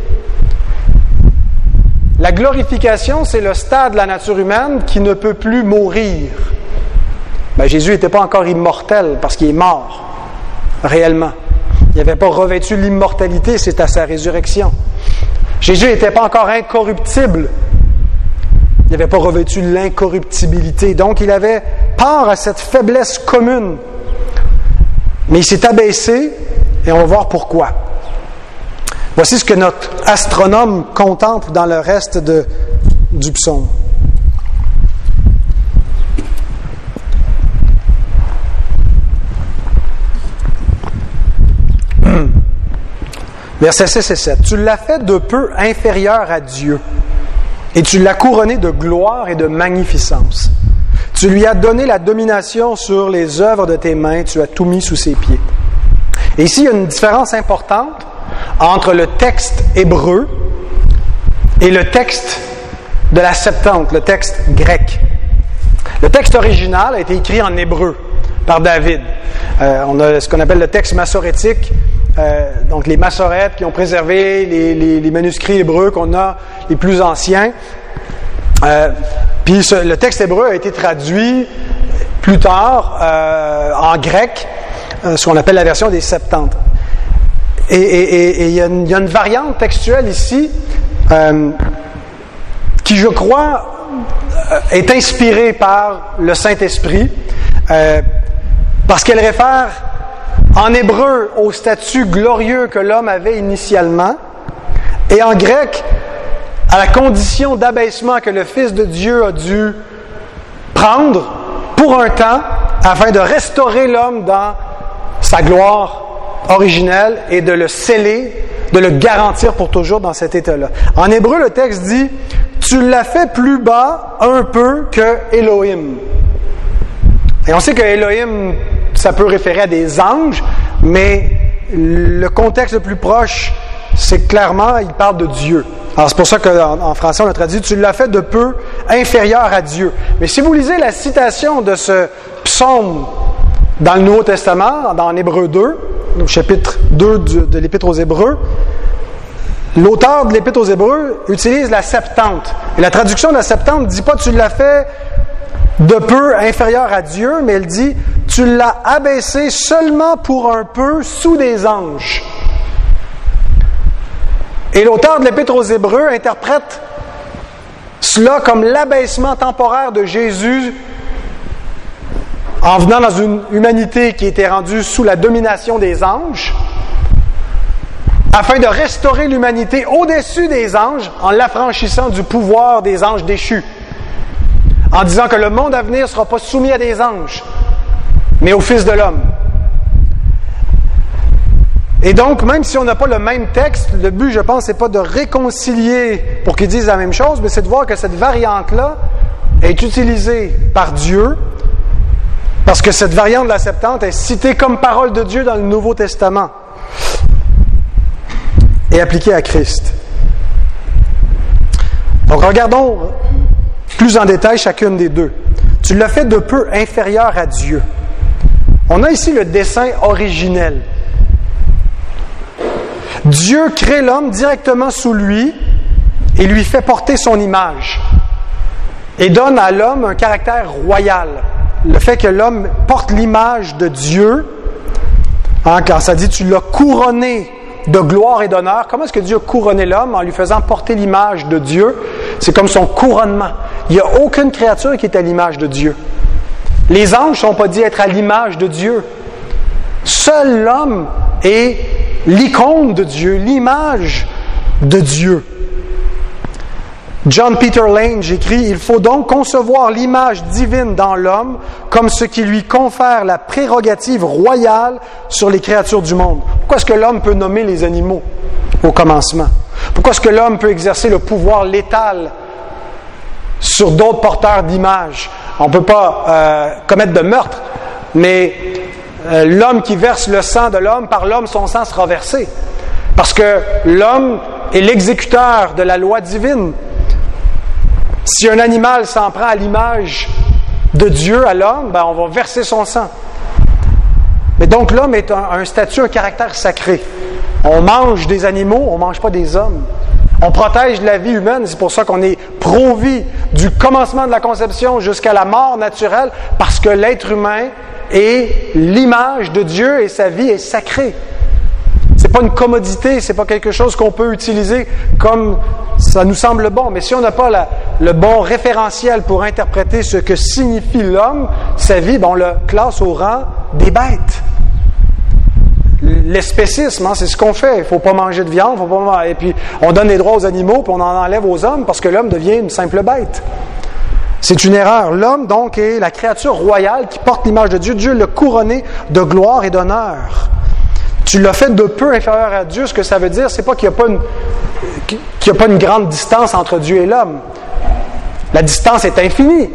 La glorification, c'est le stade de la nature humaine qui ne peut plus mourir. Ben, Jésus n'était pas encore immortel parce qu'il est mort, réellement. Il n'avait pas revêtu l'immortalité, c'est à sa résurrection. Jésus n'était pas encore incorruptible. Il n'avait pas revêtu l'incorruptibilité. Donc, il avait part à cette faiblesse commune. Mais il s'est abaissé, et on va voir pourquoi. Voici ce que notre astronome contemple dans le reste du psaume. Versets 6 et 7. « Tu l'as fait de peu inférieur à Dieu, et tu l'as couronné de gloire et de magnificence. Tu lui as donné la domination sur les œuvres de tes mains, tu as tout mis sous ses pieds. » Et ici, il y a une différence importante entre le texte hébreu et le texte de la Septante, le texte grec. Le texte original a été écrit en hébreu par David. On a ce qu'on appelle le texte massorétique, donc les massorètes qui ont préservé les manuscrits hébreux qu'on a les plus anciens. Puis le texte hébreu a été traduit plus tard en grec, ce qu'on appelle la version des Septantes. Et il y a une variante textuelle ici qui, je crois, est inspirée par le Saint-Esprit parce qu'elle réfère en hébreu au statut glorieux que l'homme avait initialement, et en grec à la condition d'abaissement que le Fils de Dieu a dû prendre pour un temps afin de restaurer l'homme dans sa gloire originelle et de le sceller, de le garantir pour toujours dans cet état-là. En hébreu, le texte dit « Tu l'as fait plus bas un peu que Elohim ». Et on sait que Elohim, ça peut référer à des anges, mais le contexte le plus proche, c'est clairement, il parle de Dieu. Alors c'est pour ça qu'en français, on a traduit « Tu l'as fait de peu inférieur à Dieu ». Mais si vous lisez la citation de ce psaume dans le Nouveau Testament, dans Hébreux 2, au chapitre 2 de l'Épître aux Hébreux, l'auteur de l'Épître aux Hébreux utilise la Septante. Et la traduction de la Septante ne dit pas « Tu l'as fait de peu inférieur à Dieu », mais elle dit « Tu l'as abaissé seulement pour un peu sous des anges ». Et l'auteur de l'Épître aux Hébreux interprète cela comme l'abaissement temporaire de Jésus en venant dans une humanité qui était rendue sous la domination des anges, afin de restaurer l'humanité au-dessus des anges en l'affranchissant du pouvoir des anges déchus, en disant que le monde à venir ne sera pas soumis à des anges, mais au Fils de l'homme. Et donc, même si on n'a pas le même texte, le but, je pense, c'est pas de réconcilier pour qu'ils disent la même chose, mais c'est de voir que cette variante-là est utilisée par Dieu, parce que cette variante de la Septante est citée comme parole de Dieu dans le Nouveau Testament et appliquée à Christ. Donc, regardons plus en détail chacune des deux. Tu l'as fait de peu inférieur à Dieu. On a ici le dessein originel. Dieu crée l'homme directement sous lui et lui fait porter son image et donne à l'homme un caractère royal. Le fait que l'homme porte l'image de Dieu, quand ça dit « tu l'as couronné de gloire et d'honneur », comment est-ce que Dieu a couronné l'homme en lui faisant porter l'image de Dieu? C'est comme son couronnement. Il n'y a aucune créature qui est à l'image de Dieu. Les anges ne sont pas dits être à l'image de Dieu. Seul l'homme est l'icône de Dieu, l'image de Dieu. John Peter Lane écrit « Il faut donc concevoir l'image divine dans l'homme comme ce qui lui confère la prérogative royale sur les créatures du monde. » Pourquoi est-ce que l'homme peut nommer les animaux au commencement? Pourquoi est-ce que l'homme peut exercer le pouvoir létal sur d'autres porteurs d'images? On ne peut pas commettre de meurtre, mais l'homme qui verse le sang de l'homme, par l'homme son sang sera versé. Parce que l'homme est l'exécuteur de la loi divine. Si un animal s'en prend à l'image de Dieu à l'homme, on va verser son sang. Mais donc l'homme est un statut, un caractère sacré. On mange des animaux, on ne mange pas des hommes. On protège la vie humaine, c'est pour ça qu'on est pro-vie du commencement de la conception jusqu'à la mort naturelle, parce que l'être humain est l'image de Dieu et sa vie est sacrée. C'est pas une commodité, c'est pas quelque chose qu'on peut utiliser comme ça nous semble bon. Mais si on n'a pas le bon référentiel pour interpréter ce que signifie l'homme, sa vie, on le classe au rang des bêtes. L'espécisme, c'est ce qu'on fait. Il ne faut pas manger de viande, et puis on donne les droits aux animaux, puis on en enlève aux hommes parce que l'homme devient une simple bête. C'est une erreur. L'homme, donc, est la créature royale qui porte l'image de Dieu. Dieu l'a couronné de gloire et d'honneur. Tu l'as fait de peu inférieur à Dieu. Ce que ça veut dire, c'est pas qu'il n'y a pas une grande distance entre Dieu et l'homme. La distance est infinie.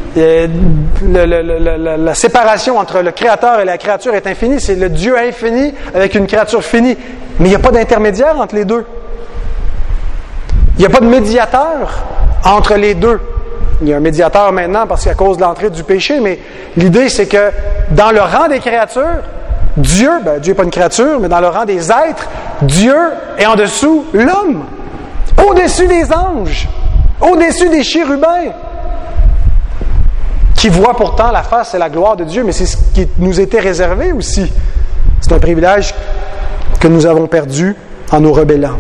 La séparation entre le Créateur et la créature est infinie. C'est le Dieu infini avec une créature finie. Mais il n'y a pas d'intermédiaire entre les deux. Il n'y a pas de médiateur entre les deux. Il y a un médiateur maintenant parce qu'à cause de l'entrée du péché, mais l'idée c'est que dans le rang des créatures, Dieu n'est pas une créature, mais dans le rang des êtres, Dieu est en dessous l'homme, au-dessus des anges, au-dessus des chérubins, qui voient pourtant la face et la gloire de Dieu, mais c'est ce qui nous était réservé aussi. C'est un privilège que nous avons perdu en nous rebellant.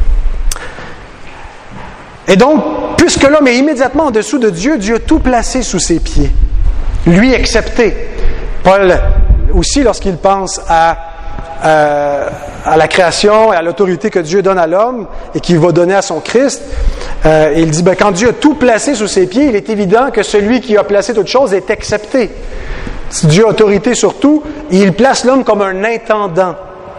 Et donc, puisque l'homme est immédiatement en dessous de Dieu, Dieu a tout placé sous ses pieds. Lui excepté. Paul, aussi lorsqu'il pense à la création et à l'autorité que Dieu donne à l'homme et qu'il va donner à son Christ, il dit, quand Dieu a tout placé sous ses pieds, il est évident que celui qui a placé toute chose est accepté. Si Dieu a autorité sur tout, il place l'homme comme un intendant.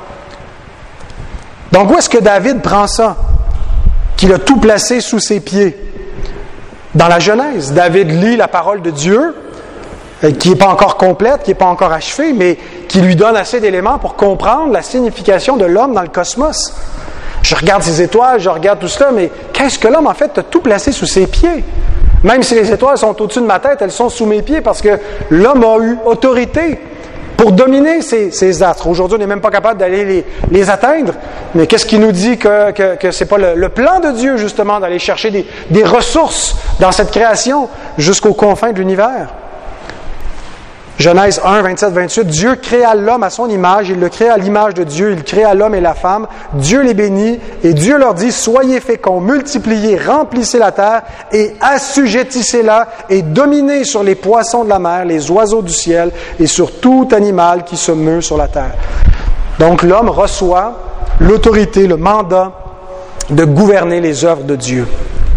Donc, où est-ce que David prend ça? Qu'il a tout placé sous ses pieds. Dans la Genèse, David lit la parole de Dieu, qui n'est pas encore complète, qui n'est pas encore achevée, mais qui lui donne assez d'éléments pour comprendre la signification de l'homme dans le cosmos. Je regarde ces étoiles, je regarde tout cela, mais qu'est-ce que l'homme, en fait, a tout placé sous ses pieds? Même si les étoiles sont au-dessus de ma tête, elles sont sous mes pieds parce que l'homme a eu autorité pour dominer ces astres. Aujourd'hui, on n'est même pas capable d'aller les atteindre, mais qu'est-ce qui nous dit que ce n'est pas le plan de Dieu, justement, d'aller chercher des ressources dans cette création jusqu'aux confins de l'univers? Genèse 1, 27, 28, Dieu créa l'homme à son image, il le créa à l'image de Dieu, il créa l'homme et la femme, Dieu les bénit, et Dieu leur dit, soyez féconds, multipliez, remplissez la terre, et assujettissez-la, et dominez sur les poissons de la mer, les oiseaux du ciel, et sur tout animal qui se meut sur la terre. Donc l'homme reçoit l'autorité, le mandat de gouverner les œuvres de Dieu.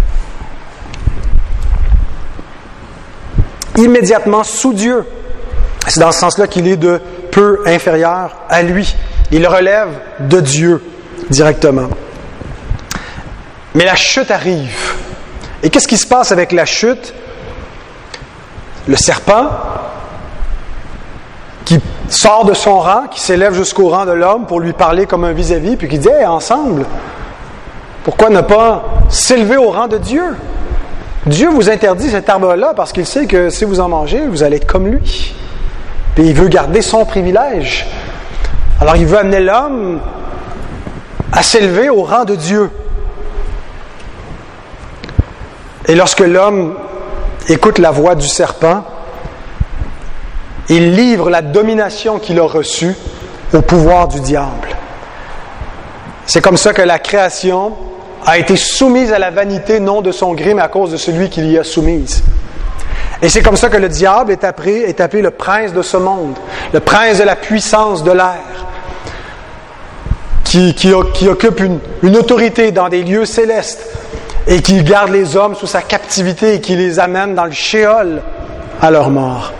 Immédiatement sous Dieu. C'est dans ce sens-là qu'il est de peu inférieur à lui. Il relève de Dieu directement. Mais la chute arrive. Et qu'est-ce qui se passe avec la chute? Le serpent, qui sort de son rang, qui s'élève jusqu'au rang de l'homme pour lui parler comme un vis-à-vis, puis qui dit, hey, ensemble, pourquoi ne pas s'élever au rang de Dieu? Dieu vous interdit cet arbre-là parce qu'il sait que si vous en mangez, vous allez être comme lui. Et il veut garder son privilège. Alors il veut amener l'homme à s'élever au rang de Dieu. Et lorsque l'homme écoute la voix du serpent, il livre la domination qu'il a reçue au pouvoir du diable. C'est comme ça que la création a été soumise à la vanité, non de son gré, mais à cause de celui qui l'y a soumise. Et c'est comme ça que le diable est appelé le prince de ce monde, le prince de la puissance de l'air, qui occupe une autorité dans des lieux célestes et qui garde les hommes sous sa captivité et qui les amène dans le shéol à leur mort.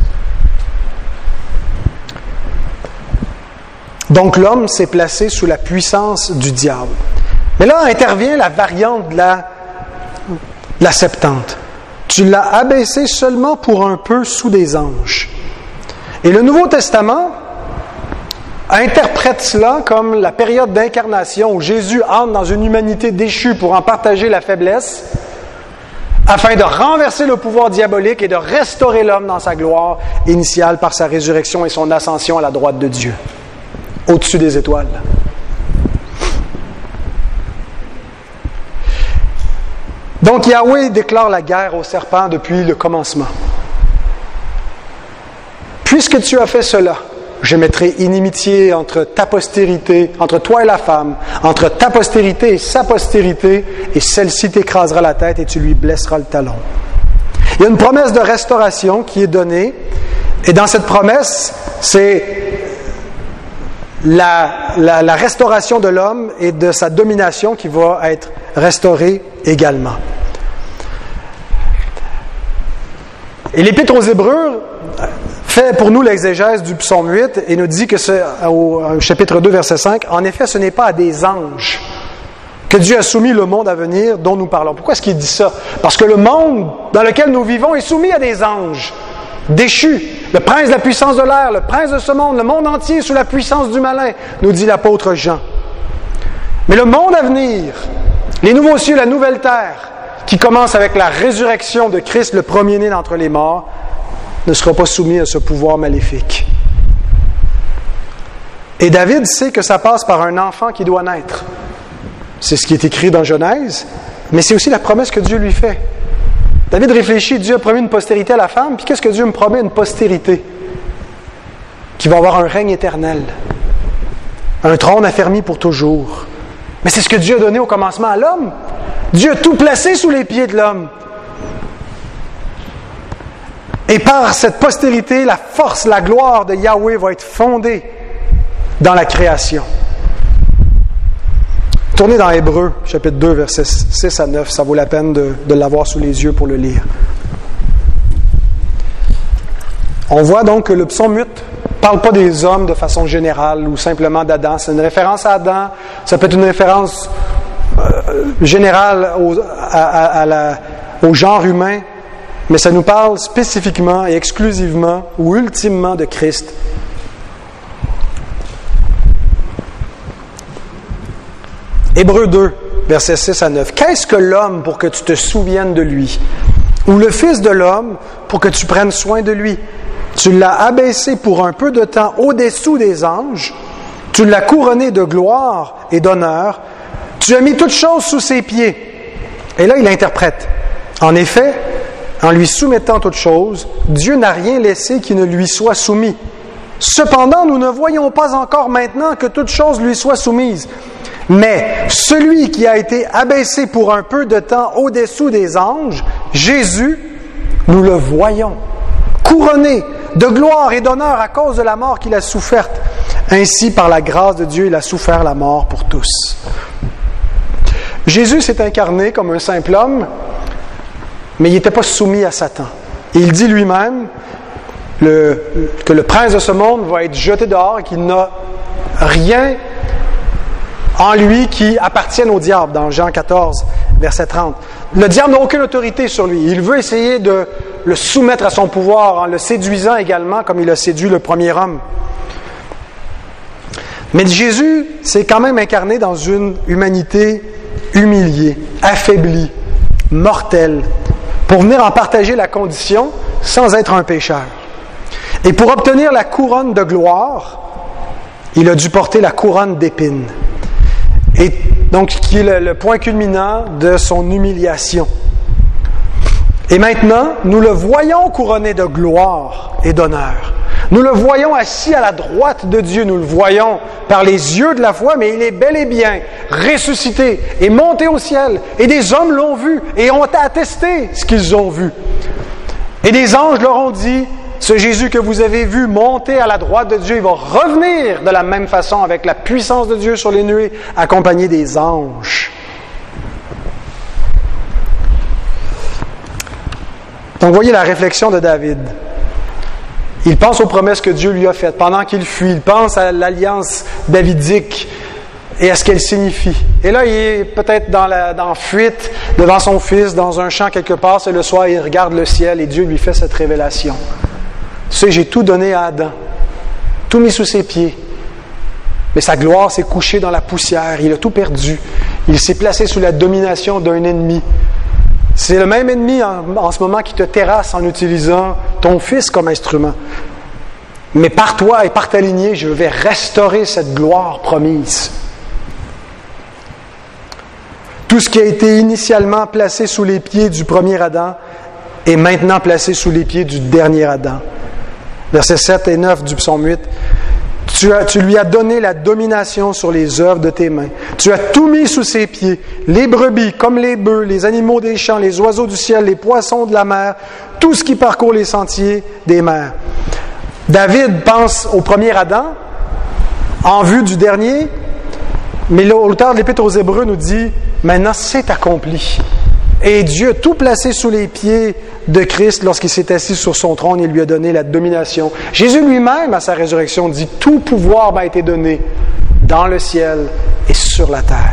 Donc l'homme s'est placé sous la puissance du diable. Mais là intervient la variante de la Septante. Tu l'as abaissé seulement pour un peu sous des anges. Et le Nouveau Testament interprète cela comme la période d'incarnation où Jésus entre dans une humanité déchue pour en partager la faiblesse, afin de renverser le pouvoir diabolique et de restaurer l'homme dans sa gloire initiale par sa résurrection et son ascension à la droite de Dieu, au-dessus des étoiles. Donc Yahweh déclare la guerre au serpent depuis le commencement. Puisque tu as fait cela, je mettrai inimitié entre ta postérité, entre toi et la femme, entre ta postérité et sa postérité, et celle-ci t'écrasera la tête et tu lui blesseras le talon. Il y a une promesse de restauration qui est donnée, et dans cette promesse, c'est la restauration de l'homme et de sa domination qui va être restaurée également. Et l'Épître aux Hébreux fait pour nous l'exégèse du psaume 8 et nous dit que c'est au chapitre 2, verset 5, « En effet, ce n'est pas à des anges que Dieu a soumis le monde à venir dont nous parlons. » Pourquoi est-ce qu'il dit ça? Parce que le monde dans lequel nous vivons est soumis à des anges déchus. Le prince de la puissance de l'air, le prince de ce monde, le monde entier sous la puissance du malin, nous dit l'apôtre Jean. Mais le monde à venir, les nouveaux cieux, la nouvelle terre, qui commence avec la résurrection de Christ, le premier-né d'entre les morts, ne sera pas soumis à ce pouvoir maléfique. Et David sait que ça passe par un enfant qui doit naître. C'est ce qui est écrit dans Genèse, mais c'est aussi la promesse que Dieu lui fait. David réfléchit, Dieu a promis une postérité à la femme, puis qu'est-ce que Dieu me promet? Une postérité qui va avoir un règne éternel, un trône affermi pour toujours. Mais c'est ce que Dieu a donné au commencement à l'homme. Dieu a tout placé sous les pieds de l'homme. Et par cette postérité, la force, la gloire de Yahweh va être fondée dans la création. Tournez dans Hébreux, chapitre 2, versets 6 à 9. Ça vaut la peine de l'avoir sous les yeux pour le lire. On voit donc que le psaume 8 ne parle pas des hommes de façon générale ou simplement d'Adam. C'est une référence à Adam. Ça peut être une référence générale au genre humain. Mais ça nous parle spécifiquement et exclusivement ou ultimement de Christ. Hébreux 2, versets 6 à 9. Qu'est-ce que l'homme pour que tu te souviennes de lui? Ou le Fils de l'homme pour que tu prennes soin de lui? Tu l'as abaissé pour un peu de temps au-dessous des anges. Tu l'as couronné de gloire et d'honneur. Tu as mis toutes choses sous ses pieds. Et là, il interprète. En effet, en lui soumettant toutes choses, Dieu n'a rien laissé qui ne lui soit soumis. Cependant, nous ne voyons pas encore maintenant que toutes choses lui soient soumises. Mais celui qui a été abaissé pour un peu de temps au-dessous des anges, Jésus, nous le voyons, couronné de gloire et d'honneur à cause de la mort qu'il a soufferte. Ainsi, par la grâce de Dieu, il a souffert la mort pour tous. Jésus s'est incarné comme un simple homme, mais il n'était pas soumis à Satan. Et il dit lui-même que le prince de ce monde va être jeté dehors et qu'il n'a rien en lui qui appartienne au diable, dans Jean 14, verset 30. Le diable n'a aucune autorité sur lui. Il veut essayer de le soumettre à son pouvoir en le séduisant également, comme il a séduit le premier homme. Mais Jésus s'est quand même incarné dans une humanité humiliée, affaiblie, mortelle, pour venir en partager la condition sans être un pécheur. Et pour obtenir la couronne de gloire, il a dû porter la couronne d'épines. Et donc, qui est le point culminant de son humiliation. Et maintenant, nous le voyons couronné de gloire et d'honneur. Nous le voyons assis à la droite de Dieu. Nous le voyons par les yeux de la foi, mais il est bel et bien ressuscité et monté au ciel. Et des hommes l'ont vu et ont attesté ce qu'ils ont vu. Et des anges leur ont dit, ce Jésus que vous avez vu monter à la droite de Dieu, il va revenir de la même façon avec la puissance de Dieu sur les nuées, accompagné des anges. Donc, voyez la réflexion de David. Il pense aux promesses que Dieu lui a faites. Pendant qu'il fuit, il pense à l'alliance davidique et à ce qu'elle signifie. Et là, il est peut-être dans fuite devant son fils, dans un champ quelque part. C'est le soir, il regarde le ciel et Dieu lui fait cette révélation. Tu sais, j'ai tout donné à Adam, tout mis sous ses pieds. Mais sa gloire s'est couchée dans la poussière. Il a tout perdu. Il s'est placé sous la domination d'un ennemi. C'est le même ennemi en ce moment qui te terrasse en utilisant ton fils comme instrument. Mais par toi et par ta lignée, je vais restaurer cette gloire promise. Tout ce qui a été initialement placé sous les pieds du premier Adam est maintenant placé sous les pieds du dernier Adam. Versets 7 et 9 du psaume 8. Tu lui as donné la domination sur les œuvres de tes mains. Tu as tout mis sous ses pieds, les brebis comme les bœufs, les animaux des champs, les oiseaux du ciel, les poissons de la mer, tout ce qui parcourt les sentiers des mers. David pense au premier Adam en vue du dernier, mais l'auteur de l'Épître aux Hébreux nous dit, maintenant c'est accompli. Et Dieu a tout placé sous les pieds de Christ lorsqu'il s'est assis sur son trône et lui a donné la domination. Jésus lui-même, à sa résurrection, dit « Tout pouvoir m'a été donné dans le ciel et sur la terre. »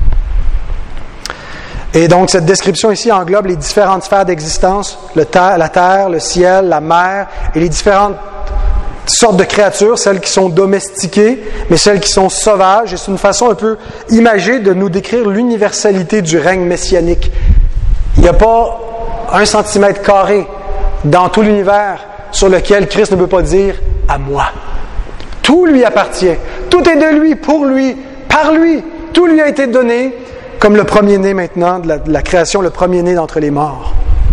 Et donc, cette description ici englobe les différentes sphères d'existence, la terre, le ciel, la mer et les différentes sortes de créatures, celles qui sont domestiquées, mais celles qui sont sauvages. Et c'est une façon un peu imagée de nous décrire l'universalité du règne messianique. Il n'y a pas 1 centimètre carré dans tout l'univers sur lequel Christ ne peut pas dire « à moi ». Tout lui appartient. Tout est de lui, pour lui, par lui. Tout lui a été donné comme le premier-né maintenant de la création, le premier-né d'entre les morts.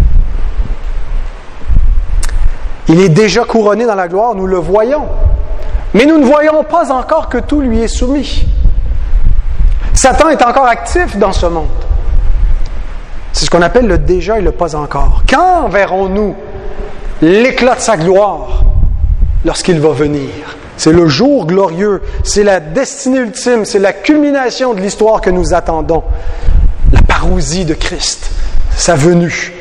Il est déjà couronné dans la gloire, nous le voyons. Mais nous ne voyons pas encore que tout lui est soumis. Satan est encore actif dans ce monde. C'est ce qu'on appelle le déjà et le pas encore. Quand verrons-nous l'éclat de sa gloire lorsqu'il va venir. C'est le jour glorieux, c'est la destinée ultime, c'est la culmination de l'histoire que nous attendons. La parousie de Christ, sa venue.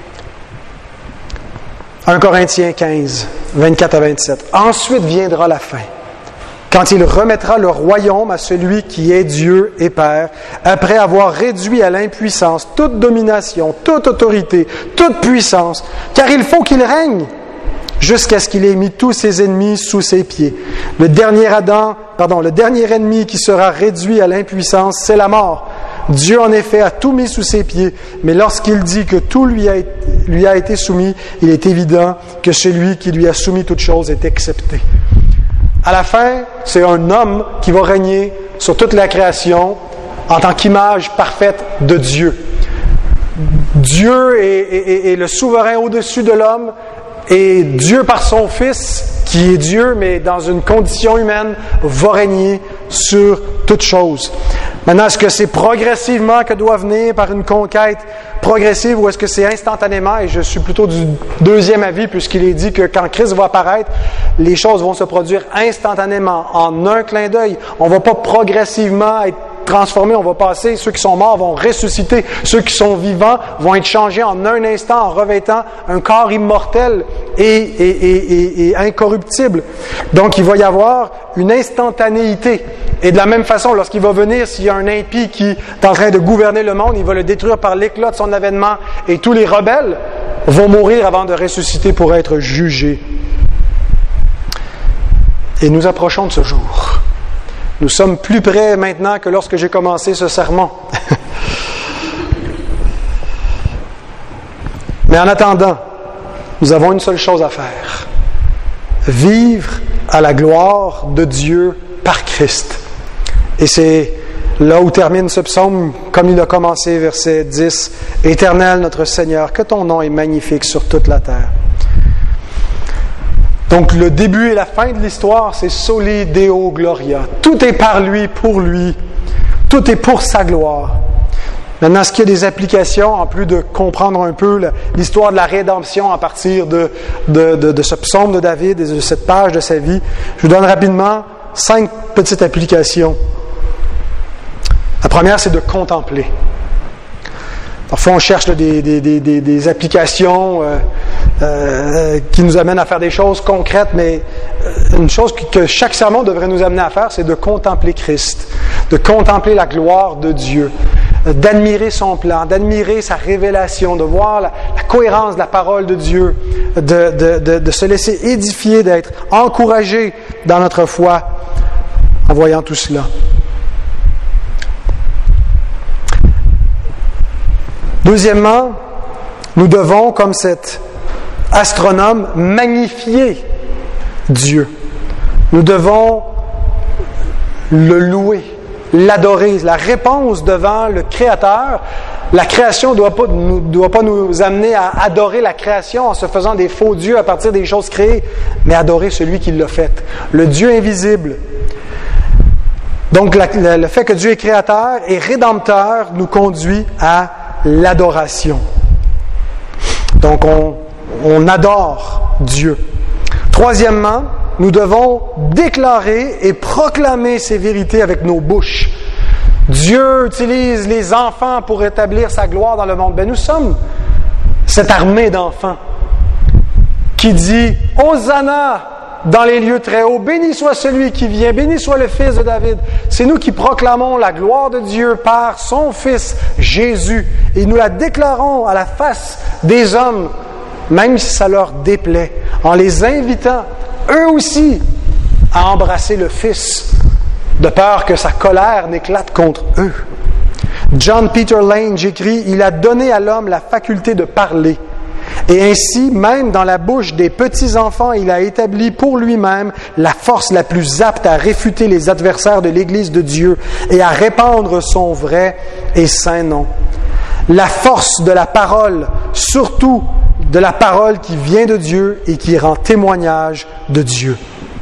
1 Corinthiens 15, 24 à 27. Ensuite viendra la fin, quand il remettra le royaume à celui qui est Dieu et Père, après avoir réduit à l'impuissance toute domination, toute autorité, toute puissance, car il faut qu'il règne jusqu'à ce qu'il ait mis tous ses ennemis sous ses pieds. Le dernier ennemi qui sera réduit à l'impuissance, c'est la mort. Dieu, en effet, a tout mis sous ses pieds, mais lorsqu'il dit que tout lui a été soumis, il est évident que celui qui lui a soumis toutes choses est excepté. À la fin, c'est un homme qui va régner sur toute la création en tant qu'image parfaite de Dieu. Dieu est le souverain au-dessus de l'homme, et Dieu, par son Fils, qui est Dieu, mais dans une condition humaine, va régner sur toute chose. Maintenant, est-ce que c'est progressivement que doit venir par une conquête progressive ou est-ce que c'est instantanément? Et je suis plutôt du deuxième avis, puisqu'il est dit que quand Christ va apparaître, les choses vont se produire instantanément, en un clin d'œil. On ne va pas progressivement être transformés, on va passer, ceux qui sont morts vont ressusciter, ceux qui sont vivants vont être changés en un instant en revêtant un corps immortel et incorruptible. Donc il va y avoir une instantanéité. Et de la même façon, lorsqu'il va venir, s'il y a un impie qui est en train de gouverner le monde, il va le détruire par l'éclat de son avènement et tous les rebelles vont mourir avant de ressusciter pour être jugés. Et nous approchons de ce jour. Nous sommes plus près maintenant que lorsque j'ai commencé ce sermon. Mais en attendant, nous avons une seule chose à faire. Vivre à la gloire de Dieu par Christ. Et c'est là où termine ce psaume, comme il a commencé, verset 10. « Éternel notre Seigneur, que ton nom est magnifique sur toute la terre. » Donc, le début et la fin de l'histoire, c'est Soli Deo Gloria. Tout est par lui, pour lui. Tout est pour sa gloire. Maintenant, est-ce qu'il y a des applications, en plus de comprendre un peu l'histoire de la rédemption à partir de ce psaume de David et de cette page de sa vie? Je vous donne rapidement 5 petites applications. La première, c'est de contempler. Parfois, on cherche des applications qui nous amènent à faire des choses concrètes, mais une chose que chaque sermon devrait nous amener à faire, c'est de contempler Christ, de contempler la gloire de Dieu, d'admirer son plan, d'admirer sa révélation, de voir la cohérence de la parole de Dieu, de se laisser édifier, d'être encouragé dans notre foi en voyant tout cela. Deuxièmement, nous devons, comme cet astronome, magnifier Dieu. Nous devons le louer, l'adorer. La réponse devant le Créateur, la création ne doit pas nous amener à adorer la création en se faisant des faux dieux à partir des choses créées, mais adorer celui qui l'a fait, le Dieu invisible. Donc, le fait que Dieu est créateur et rédempteur nous conduit à l'adoration. Donc, on adore Dieu. Troisièmement, nous devons déclarer et proclamer ces vérités avec nos bouches. Dieu utilise les enfants pour établir sa gloire dans le monde. Nous sommes cette armée d'enfants qui dit « Hosanna » dans les lieux très hauts. Béni soit celui qui vient, béni soit le Fils de David. C'est nous qui proclamons la gloire de Dieu par son Fils Jésus. Et nous la déclarons à la face des hommes, même si ça leur déplaît, en les invitant, eux aussi, à embrasser le Fils, de peur que sa colère n'éclate contre eux. John Peter Lane, j'écris, « Il a donné à l'homme la faculté de parler. Et ainsi, même dans la bouche des petits-enfants, il a établi pour lui-même la force la plus apte à réfuter les adversaires de l'Église de Dieu et à répandre son vrai et saint nom. La force de la parole, surtout de la parole qui vient de Dieu et qui rend témoignage de Dieu. »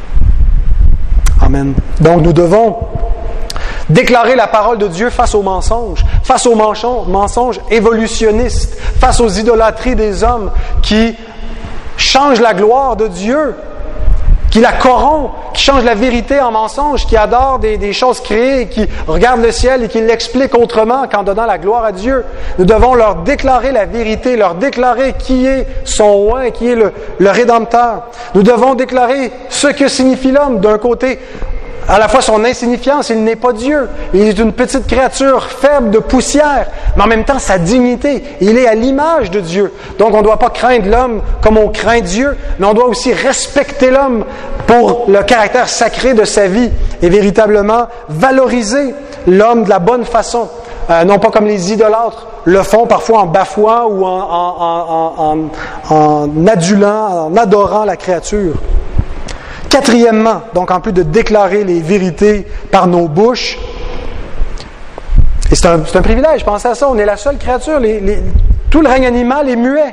Amen. Donc nous devons déclarer la parole de Dieu face aux mensonges évolutionnistes, face aux idolâtries des hommes qui change la gloire de Dieu, qui la corrompt, qui change la vérité en mensonge, qui adore des choses créées, qui regarde le ciel et qui l'explique autrement qu'en donnant la gloire à Dieu. Nous devons leur déclarer la vérité, leur déclarer qui est son roi, qui est le Rédempteur. Nous devons déclarer ce que signifie l'homme. D'un côté, à la fois son insignifiance, il n'est pas Dieu. Il est une petite créature faible de poussière, mais en même temps sa dignité. Il est à l'image de Dieu. Donc on ne doit pas craindre l'homme comme on craint Dieu, mais on doit aussi respecter l'homme pour le caractère sacré de sa vie et véritablement valoriser l'homme de la bonne façon. Non pas comme les idolâtres le font parfois en bafouant ou en adulant, en adorant la créature. Quatrièmement, donc en plus de déclarer les vérités par nos bouches, et c'est un privilège, pensez à ça, on est la seule créature, tout le règne animal est muet.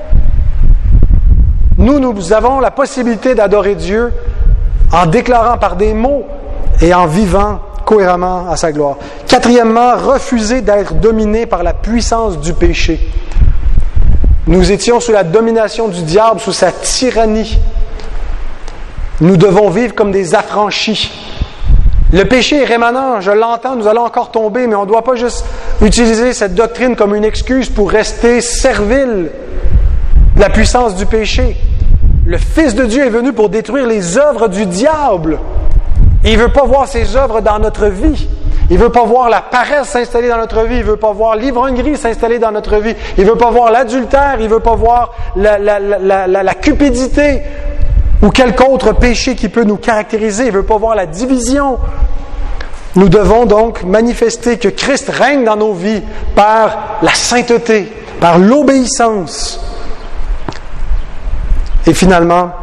Nous avons la possibilité d'adorer Dieu en déclarant par des mots et en vivant cohéremment à sa gloire. Quatrièmement, refuser d'être dominé par la puissance du péché. Nous étions sous la domination du diable, sous sa tyrannie. Nous devons vivre comme des affranchis. Le péché est rémanent, je l'entends, nous allons encore tomber, mais on ne doit pas juste utiliser cette doctrine comme une excuse pour rester servile de la puissance du péché. Le Fils de Dieu est venu pour détruire les œuvres du diable. Et il ne veut pas voir ces œuvres dans notre vie. Il ne veut pas voir la paresse s'installer dans notre vie. Il ne veut pas voir l'ivrognerie s'installer dans notre vie. Il ne veut pas voir l'adultère. Il ne veut pas voir la cupidité ou quelque autre péché qui peut nous caractériser. Il ne veut pas voir la division. Nous devons donc manifester que Christ règne dans nos vies par la sainteté, par l'obéissance. Et finalement,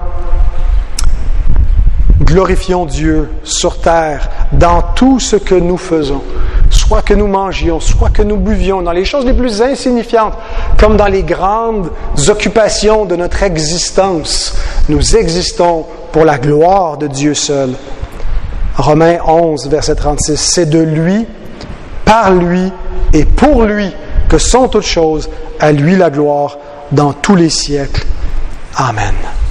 glorifions Dieu sur terre dans tout ce que nous faisons. Soit que nous mangions, soit que nous buvions, dans les choses les plus insignifiantes, comme dans les grandes occupations de notre existence. Nous existons pour la gloire de Dieu seul. Romains 11, verset 36. C'est de lui, par lui et pour lui que sont toutes choses. À lui la gloire dans tous les siècles. Amen.